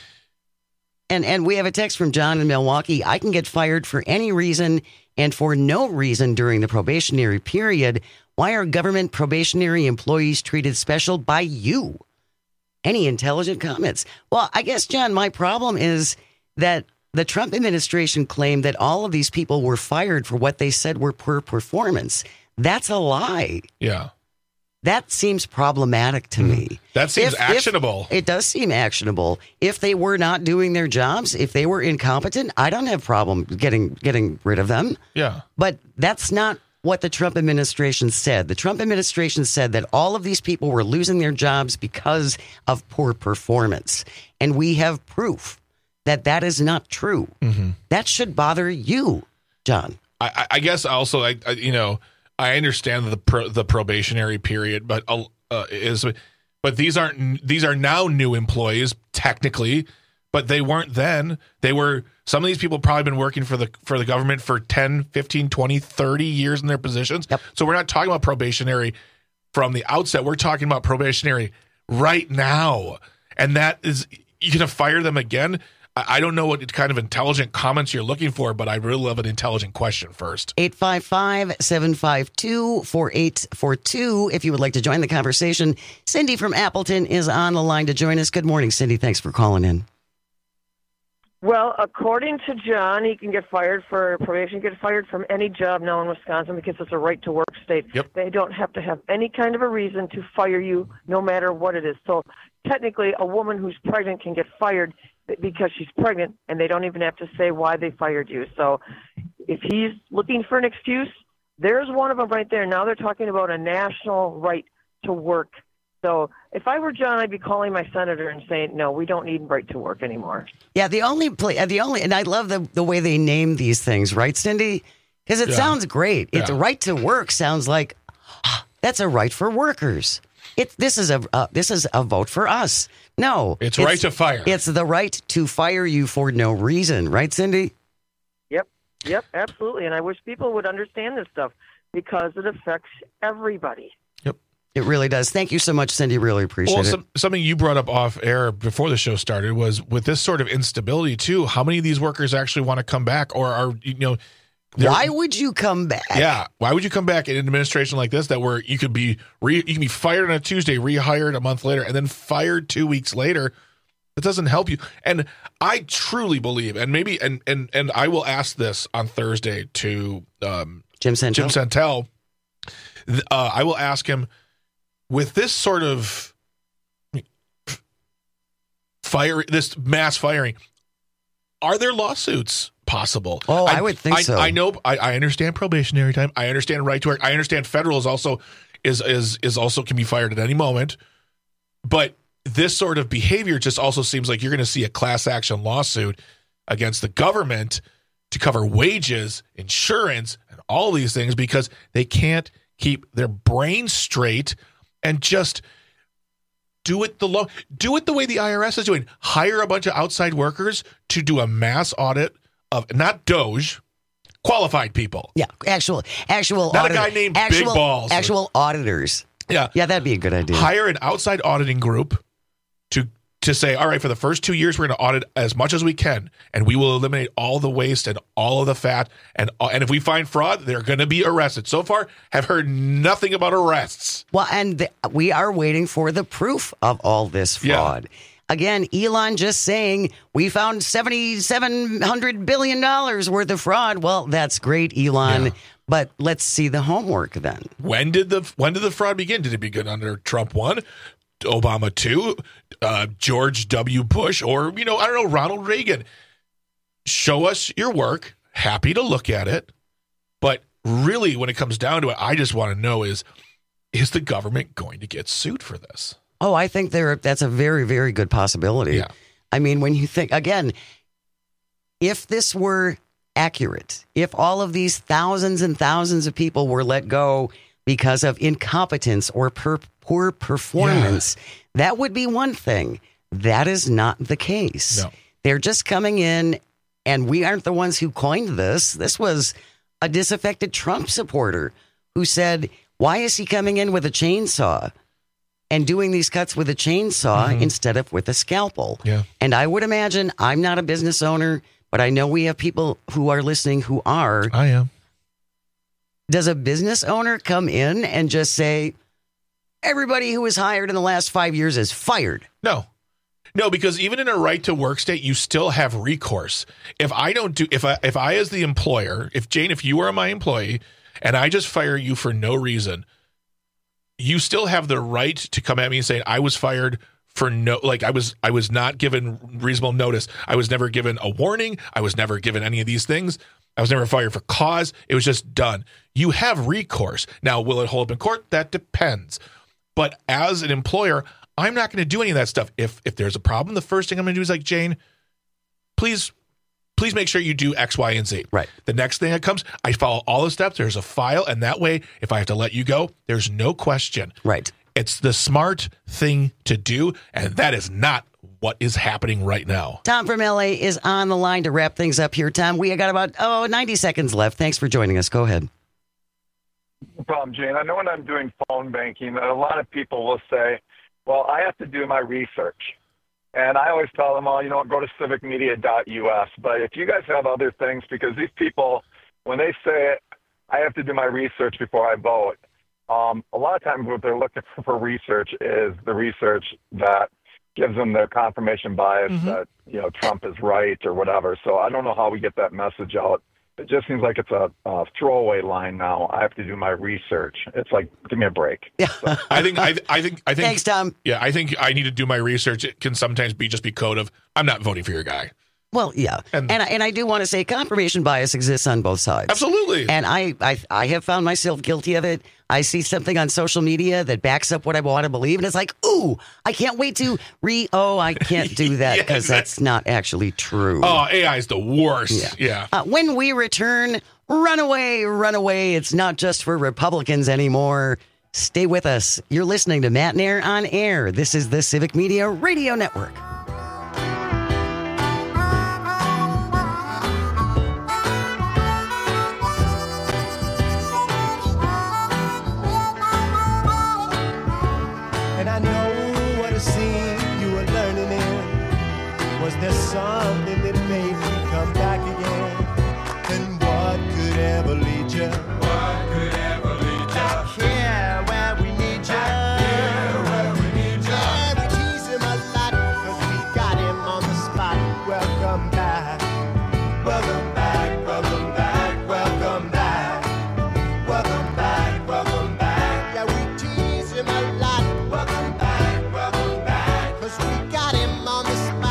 And and we have a text from John in Milwaukee. I can get fired for any reason and for no reason during the probationary period. Why are government probationary employees treated special by you? Any intelligent comments? Well, I guess, John, my problem is that the Trump administration claimed that all of these people were fired for what they said were poor performance. That's a lie. Yeah. That seems problematic to me. That seems If- actionable. if- it does seem actionable. If they were not doing their jobs, if they were incompetent, I don't have problem getting getting rid of them. Yeah. But that's not what the Trump administration said. The Trump administration said that all of these people were losing their jobs because of poor performance. And we have proof that that is not true. Mm-hmm. That should bother you, John. I, I guess also, I, I you know, I understand the pro, the probationary period, but uh, is but these aren't these are now new employees technically, but they weren't then. They were some of these people probably been working for the for the government for ten, fifteen, twenty, thirty years in their positions. Yep. So we're not talking about probationary from the outset. We're talking about probationary right now. And that is, you're going to fire them again? I don't know what kind of intelligent comments you're looking for, but I really love an intelligent question first. eight five five, seven five two, four eight four two if you would like to join the conversation. Cindy from Appleton is on the line to join us. Good morning, Cindy. Thanks for calling in. Well, according to John, he can get fired for probation, get fired from any job now in Wisconsin because it's a right-to-work state. Yep. They don't have to have any kind of a reason to fire you, no matter what it is. So technically, a woman who's pregnant can get fired because she's pregnant, and they don't even have to say why they fired you. So if he's looking for an excuse, there's one of them right there. Now they're talking about a national right to work. So if I were John, I'd be calling my senator and saying, no, we don't need right to work anymore. Yeah, the only play, the only, and I love the the way they name these things, right, Cindy? Because it Yeah. sounds great. It's Yeah. a right to work. Sounds like ah, that's a right for workers. It this is a uh, this is a vote for us. No, It's right to fire. It's the right to fire you for no reason, right, Cindy? Yep, yep, absolutely. And I wish people would understand this stuff because it affects everybody. It really does. Thank you so much, Cindy. Really appreciate Well, it. some, something you brought up off air before the show started was with this sort of instability too. How many of these workers actually want to come back, or are you know? they're- Why would you come back? Yeah, why would you come back in an administration like this that where you could be re, you can be fired on a Tuesday, rehired a month later, and then fired two weeks later? That doesn't help you. And I truly believe, and maybe, and and and I will ask this on Thursday to um, Jim Santel. Jim Santel. Uh, I will ask him. With this sort of fire, this mass firing, are there lawsuits possible? Oh, I would think I, so. I know. I, I understand probationary time. I understand right to work. I understand federal is also is is is also can be fired at any moment. But this sort of behavior just also seems like you're going to see a class action lawsuit against the government to cover wages, insurance, and all these things because they can't keep their brains straight and just do it the lo- do it the way the I R S is doing. Hire a bunch of outside workers to do a mass audit of not Doge, qualified people. Yeah, actual actual not audit- a guy named actual, Big Balls. Actual auditors. Yeah, yeah, that'd be a good idea. Hire an outside auditing group to to say, all right, for the first two years, we're going to audit as much as we can, and we will eliminate all the waste and all of the fat, and and if we find fraud, they're going to be arrested. So far, have heard nothing about arrests. Well, and the, we are waiting for the proof of all this fraud. Yeah. Again, Elon just saying we found seventy-seven hundred billion dollars worth of fraud. Well, that's great, Elon. Yeah. But let's see the homework then. When did the when did the fraud begin? Did it begin under Trump one, Obama two, uh, George W. Bush, or, you know, I don't know, Ronald Reagan? Show us your work. Happy to look at it. But really, when it comes down to it, I just want to know is, is the government going to get sued for this? Oh, I think there that's a very, very good possibility. Yeah. I mean, when you think, again, if this were accurate, if all of these thousands and thousands of people were let go because of incompetence or per, poor performance, yeah. that would be one thing. That is not the case. No. They're just coming in, and we aren't the ones who coined this. This was a disaffected Trump supporter who said, why is he coming in with a chainsaw and doing these cuts with a chainsaw mm-hmm. instead of with a scalpel? Yeah. And I would imagine, I'm not a business owner, but I know we have people who are listening who are. I am. Does a business owner come in and just say, everybody who was hired in the last five years is fired? No. No, because even in a right to work state, you still have recourse. If I don't do, if I, if I as the employer, if Jane, if you are my employee and I just fire you for no reason, you still have the right to come at me and say, I was fired for no, like I was, I was not given reasonable notice. I was never given a warning. I was never given any of these things. I was never fired for cause. It was just done. You have recourse. Now, will it hold up in court? That depends. But as an employer, I'm not going to do any of that stuff. If if there's a problem, the first thing I'm going to do is like, Jane, please, please make sure you do X, Y, and Z. Right. The next thing that comes, I follow all the steps. There's a file. And that way, if I have to let you go, there's no question. Right. It's the smart thing to do. And that is not what is happening right now. Tom from L A is on the line to wrap things up here. Tom, we got about, oh, ninety seconds left. Thanks for joining us. Go ahead. No problem, Jane. I know when I'm doing phone banking, a lot of people will say, well, I have to do my research. And I always tell them, oh, you know, go to civic media dot U S. But if you guys have other things, because these people, when they say I have to do my research before I vote, um, a lot of times what they're looking for, for research is the research that gives them their confirmation bias mm-hmm. that, you know, Trump is right or whatever. So I don't know how we get that message out. It just seems like it's a, a throwaway line now. I have to do my research. It's like, give me a break. Yeah. So. I think, I, I think, I think. Thanks, Tom. Yeah, I think I need to do my research. It can sometimes be just be code of, I'm not voting for your guy. Well, yeah, and and I, and I do want to say confirmation bias exists on both sides. Absolutely. And I, I I have found myself guilty of it. I see something on social media that backs up what I want to believe, and it's like, ooh, I can't wait to re. Oh, I can't do that because yeah, that's not actually true. Oh, A I is the worst. Yeah. yeah. Uh, when we return, run away, run away. It's not just for Republicans anymore. Stay with us. You're listening to Matt and Air on Air. This is the Civic Media Radio Network. There's something that made you come back again. And what could ever lead you? What could ever lead you? Back here where we need you. Back here where we need you. Yeah, we tease him a lot because we got him on the spot. Welcome back. Welcome back. Welcome back. Welcome back. Welcome back. Welcome back. Yeah, we tease him a lot. Welcome back. Welcome back. Because we got him on the spot.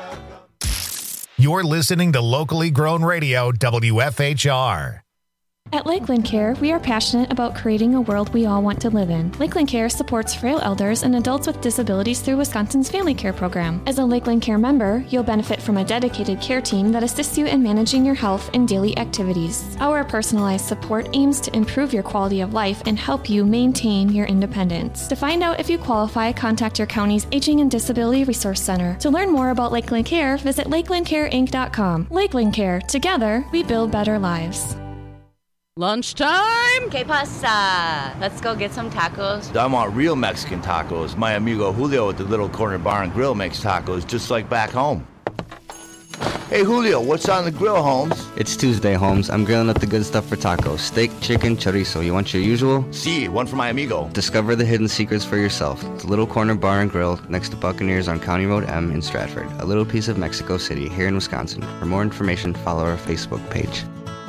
You're listening to locally grown radio W F H R. At Lakeland Care, we are passionate about creating a world we all want to live in. Lakeland Care supports frail elders and adults with disabilities through Wisconsin's Family Care Program. As a Lakeland Care member, you'll benefit from a dedicated care team that assists you in managing your health and daily activities. Our personalized support aims to improve your quality of life and help you maintain your independence. To find out if you qualify, contact your county's Aging and Disability Resource Center. To learn more about Lakeland Care, visit lakeland care inc dot com. Lakeland Care. Together, we build better lives. Lunchtime? Que pasa? Let's go get some tacos. I want real Mexican tacos. My amigo Julio at the Little Corner Bar and Grill makes tacos just like back home. Hey, Julio, what's on the grill, Holmes? It's Tuesday, Holmes. I'm grilling up the good stuff for tacos. Steak, chicken, chorizo. You want your usual? Si, one for my amigo. Discover the hidden secrets for yourself. The Little Corner Bar and Grill next to Buccaneers on County Road M in Stratford. A little piece of Mexico City here in Wisconsin. For more information, follow our Facebook page.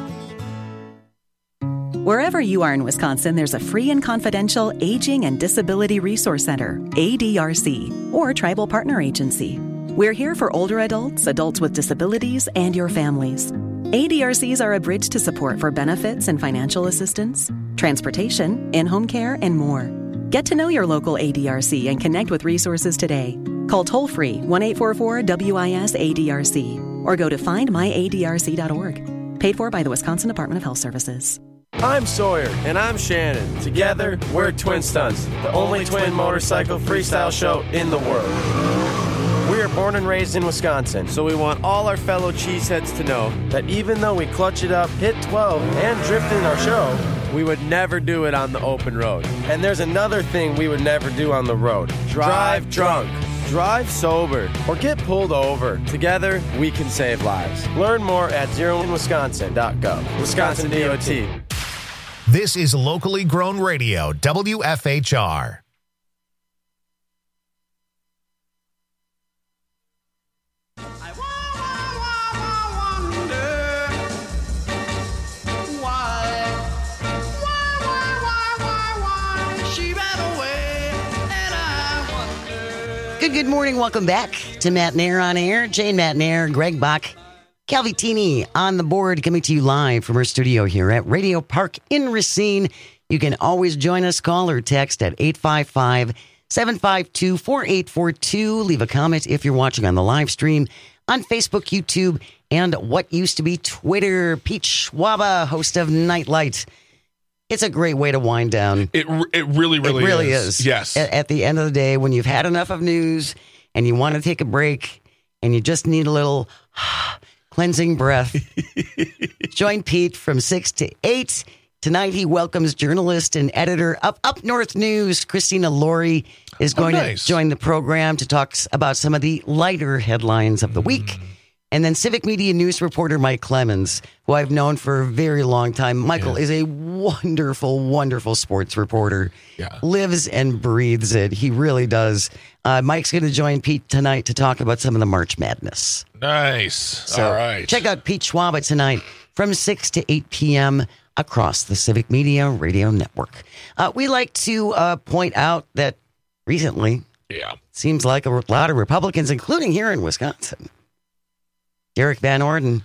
Wherever you are in Wisconsin, there's a free and confidential Aging and Disability Resource Center, A D R C, or Tribal Partner Agency. We're here for older adults, adults with disabilities, and your families. A D R Cs are a bridge to support for benefits and financial assistance, transportation, in-home care, and more. Get to know your local A D R C and connect with resources today. Call toll-free one eight four four W I S A D R C or go to find my A D R C dot org. Paid for by the Wisconsin Department of Health Services. I'm Sawyer, and I'm Shannon. Together, we're Twin Stunts, the only twin motorcycle freestyle show in the world. We are born and raised in Wisconsin, so we want all our fellow cheeseheads to know that even though we clutch it up, hit twelve, and drift in our show, we would never do it on the open road. And there's another thing we would never do on the road. Drive drunk. Drive sober or get pulled over. Together, we can save lives. Learn more at zero in wisconsin dot gov. Wisconsin D O T. This is locally grown radio, W F H R. Good, good morning. Welcome back to Matt Nair on Air. Jane Matt Nair, Greg Bach, Calvitini on the board, coming to you live from our studio here at Radio Park in Racine. You can always join us. Call or text at eight five five, seven five two, four eight four two. Leave a comment if you're watching on the live stream on Facebook, YouTube, and what used to be Twitter. Pete Schwaba, host of Nightlight. It's a great way to wind down. It it really, really, it really is. is. Yes. At, at the end of the day, when you've had enough of news and you want to take a break and you just need a little cleansing breath, join Pete from six to eight. Tonight, he welcomes journalist and editor of Up North News, Christina Laurie, is going oh, nice. to join the program to talk about some of the lighter headlines of the week. Mm. And then Civic Media News reporter Mike Clemens, who I've known for a very long time. Michael yeah. is a wonderful, wonderful sports reporter. Yeah. Lives and breathes it. He really does. Uh, Mike's going to join Pete tonight to talk about some of the March Madness. Nice. So all right. Check out Pete Schwaba tonight from six to eight p.m. across the Civic Media Radio Network. Uh, we like to uh, point out that recently, yeah, seems like a lot of Republicans, including here in Wisconsin, Derek Van Orden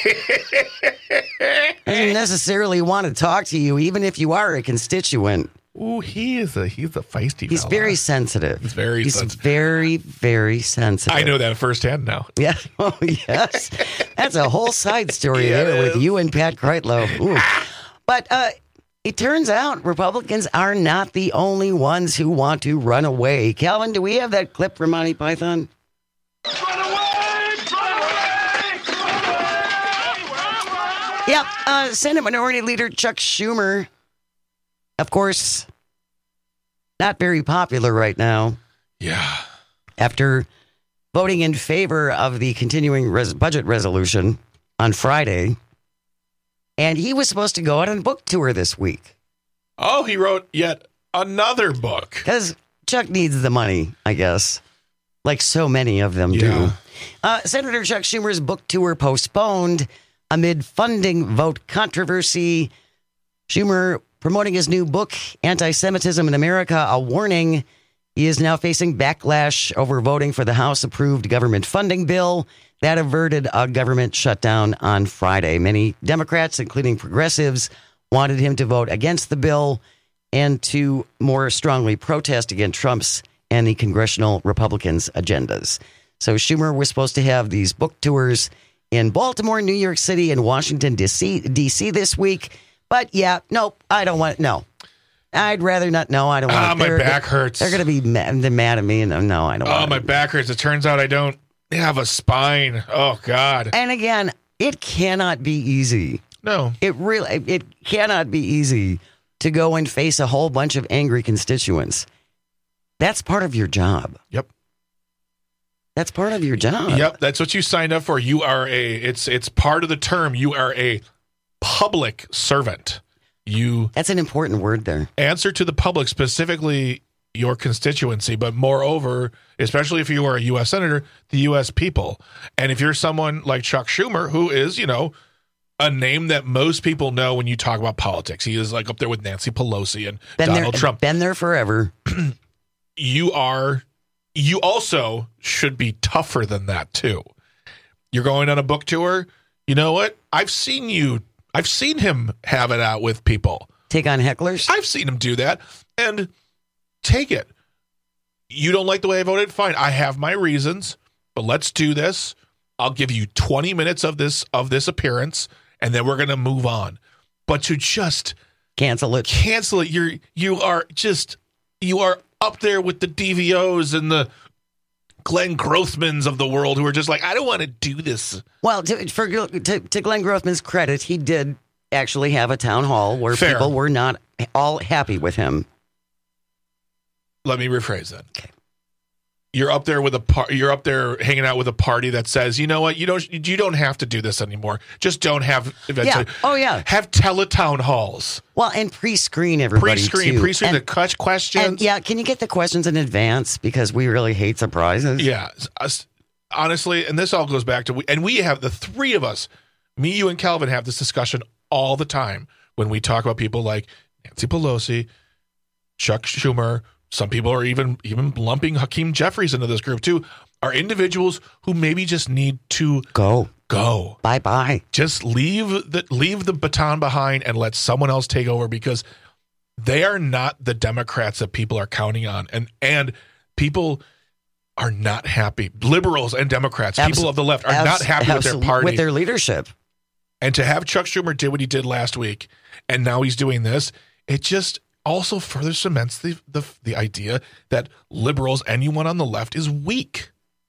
doesn't necessarily want to talk to you, even if you are a constituent. Ooh, he is a he's a feisty. He's fella. very sensitive. He's very he's sensitive. very very sensitive. I know that firsthand now. Yeah. Oh yes, that's a whole side story yeah, there with you and Pat Kreitlow. Ooh. But uh, it turns out Republicans are not the only ones who want to run away. Calvin, do we have that clip from Monty Python? Yep, uh, Senate Minority Leader Chuck Schumer, of course, not very popular right now. Yeah. After voting in favor of the continuing res- budget resolution on Friday, and he was supposed to go on a book tour this week. Oh, he wrote yet another book. Because Chuck needs the money, I guess, like so many of them yeah. do. Uh, Senator Chuck Schumer's book tour postponed amid funding vote controversy. Schumer promoting his new book, Anti-Semitism in America, A Warning. He is now facing backlash over voting for the House-approved government funding bill that averted a government shutdown on Friday. Many Democrats, including progressives, wanted him to vote against the bill and to more strongly protest against Trump's and the congressional Republicans' agendas. So Schumer was supposed to have these book tours in Baltimore, New York City, and Washington, D C, D C this week. But yeah, nope, I don't want, no. I'd rather not, no, I don't want Ah, it. my They're- back hurts. They're going to be mad, they're mad at me, and no, I don't Oh, want my it. back hurts. It turns out I don't have a spine. Oh, God. And again, it cannot be easy. No. It really, it cannot be easy to go and face a whole bunch of angry constituents. That's part of your job. Yep. That's part of your job. Yep, that's what you signed up for. You are a, it's it's part of the term. You are a public servant. You That's an important word there. answer to the public, specifically your constituency, but moreover, especially if you are a U S senator, the U S people. And if you're someone like Chuck Schumer, who is, you know, a name that most people know when you talk about politics. He is like up there with Nancy Pelosi and Been Donald there, Trump. Been there forever. You are, you also should be tougher than that too. You're going on a book tour. You know what? I've seen you, I've seen him have it out with people. Take on hecklers? I've seen him do that. And take it. You don't like the way I voted? Fine. I have my reasons, but let's do this. I'll give you twenty minutes of this of this appearance, and then we're going to move on. But to just cancel it, cancel it. You're you are just you are up there with the D V Os and the Glenn Grothmans of the world who are just like, I don't want to do this. Well, to, for, to, to Glenn Grothman's credit, he did actually have a town hall where Fair. people were not all happy with him. Let me rephrase that. Okay. You're up there with a par- you're up there hanging out with a party that says, you know what, you don't you don't have to do this anymore. Just don't have events. Yeah. Oh, yeah. Have teletown halls. Well, and pre-screen everybody, Pre-screen, too. pre-screen And- the cut questions. And yeah, can you get the questions in advance? Because we really hate surprises. Yeah. Us- honestly, and this all goes back to, and we have the three of us, me, you, and Calvin have this discussion all the time when we talk about people like Nancy Pelosi, Chuck Schumer. Some people are even even lumping Hakeem Jeffries into this group too. Are individuals who maybe just need to go, go, bye bye. Just leave the leave the baton behind and let someone else take over, because they are not the Democrats that people are counting on, and and people are not happy. Liberals and Democrats, Abs- people of the left, are abs- not happy with their absolute- party, with their leadership. And to have Chuck Schumer did what he did last week, and now he's doing this, it just also further cements the, the the idea that liberals, anyone on the left, is weak.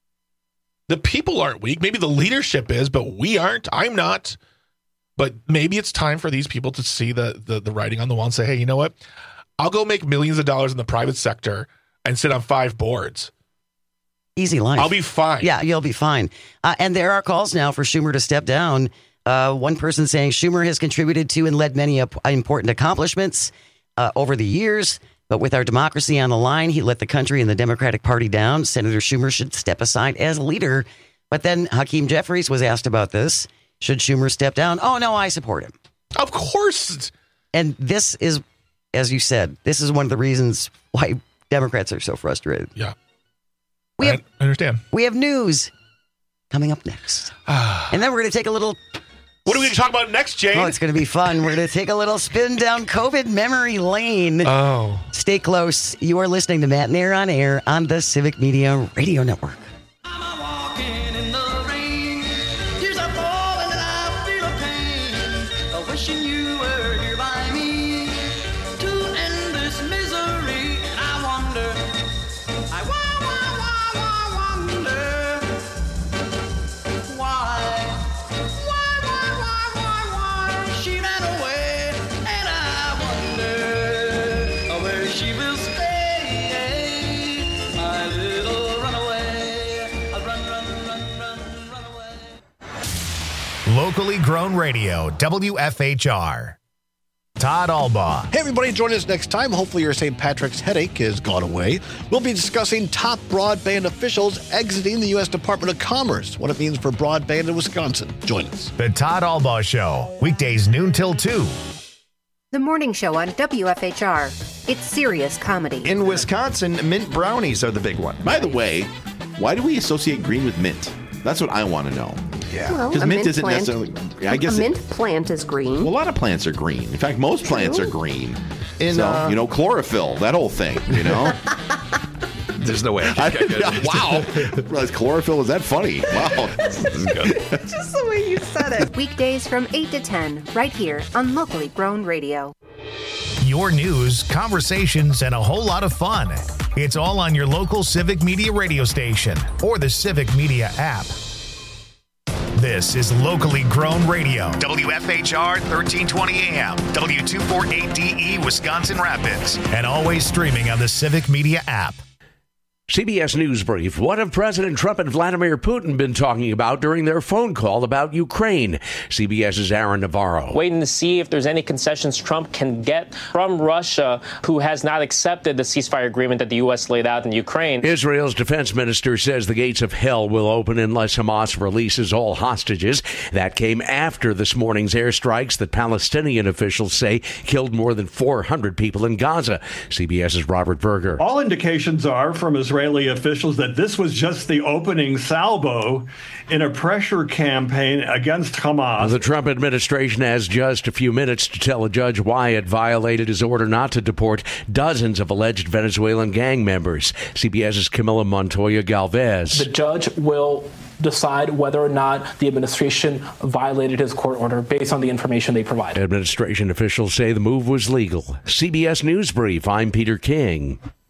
The people aren't weak. Maybe the leadership is, but we aren't. I'm not. But maybe it's time for these people to see the, the, the writing on the wall and say, hey, you know what? I'll go make millions of dollars in the private sector and sit on five boards. Easy life. I'll be fine. Yeah, you'll be fine. Uh, and there are calls now for Schumer to step down. Uh, one person saying Schumer has contributed to and led many ap- important accomplishments uh, over the years, but with our democracy on the line, he let the country and the Democratic Party down. Senator Schumer should step aside as leader. But then Hakeem Jeffries was asked about this. Should Schumer step down? Oh, no, I support him. Of course. And this is, as you said, this is one of the reasons why Democrats are so frustrated. Yeah. We I have, understand. We have news coming up next. And then we're going to take a little... What are we going to talk about next, Jane? Oh, it's going to be fun. We're going to take a little spin down COVID memory lane. Oh. Stay close. You are listening to Matt and Air on Air on the Civic Media Radio Network. Tears are falling and I feel a pain. Wishing you were here by me to end this misery. And I wonder, I why, why, why, why, wonder why, why, why, why, why, why she ran away. And I wonder where she will stay. My little runaway, I'll run, run, run, run, run away. Locally grown radio, W F H R. Todd Albaugh. Hey, everybody, join us next time. Hopefully your Saint Patrick's headache has gone away. We'll be discussing top broadband officials exiting the U S Department of Commerce, what it means for broadband in Wisconsin. Join us. The Todd Albaugh Show, weekdays noon till two. The morning show on W F H R. It's serious comedy. In Wisconsin, mint brownies are the big one. By the way, why do we associate green with mint? That's what I want to know. Yeah. Well, Because a mint, mint isn't plant- necessarily. I guess a it- mint plant is green. well, a lot of plants are green. In fact, most plants are green. In, so, uh, you know, chlorophyll, that whole thing, you know? There's no way. I I, wow. Realize chlorophyll is that funny? Wow. This is good. Just the way you said it. Weekdays from eight to ten, right here on Locally Grown Radio. Your news, conversations, and a whole lot of fun. It's all on your local Civic Media radio station or the Civic Media app. This is Locally Grown Radio. W F H R thirteen twenty A M, W two forty-eight D E, Wisconsin Rapids, and always streaming on the Civic Media app. C B S News Brief. What have President Trump and Vladimir Putin been talking about during their phone call about Ukraine? CBS's Aaron Navarro. Waiting to see if there's any concessions Trump can get from Russia, who has not accepted the ceasefire agreement that the U S laid out in Ukraine. Israel's defense minister says the gates of hell will open unless Hamas releases all hostages. That came after this morning's airstrikes that Palestinian officials say killed more than four hundred people in Gaza. CBS's Robert Berger. All indications are from Israeli officials that this was just the opening salvo in a pressure campaign against Hamas. The Trump administration has just a few minutes to tell a judge why it violated his order not to deport dozens of alleged Venezuelan gang members. CBS's Camila Montoya Galvez. The judge will decide whether or not the administration violated his court order based on the information they provided. Administration officials say the move was legal. C B S News Brief, I'm Peter King.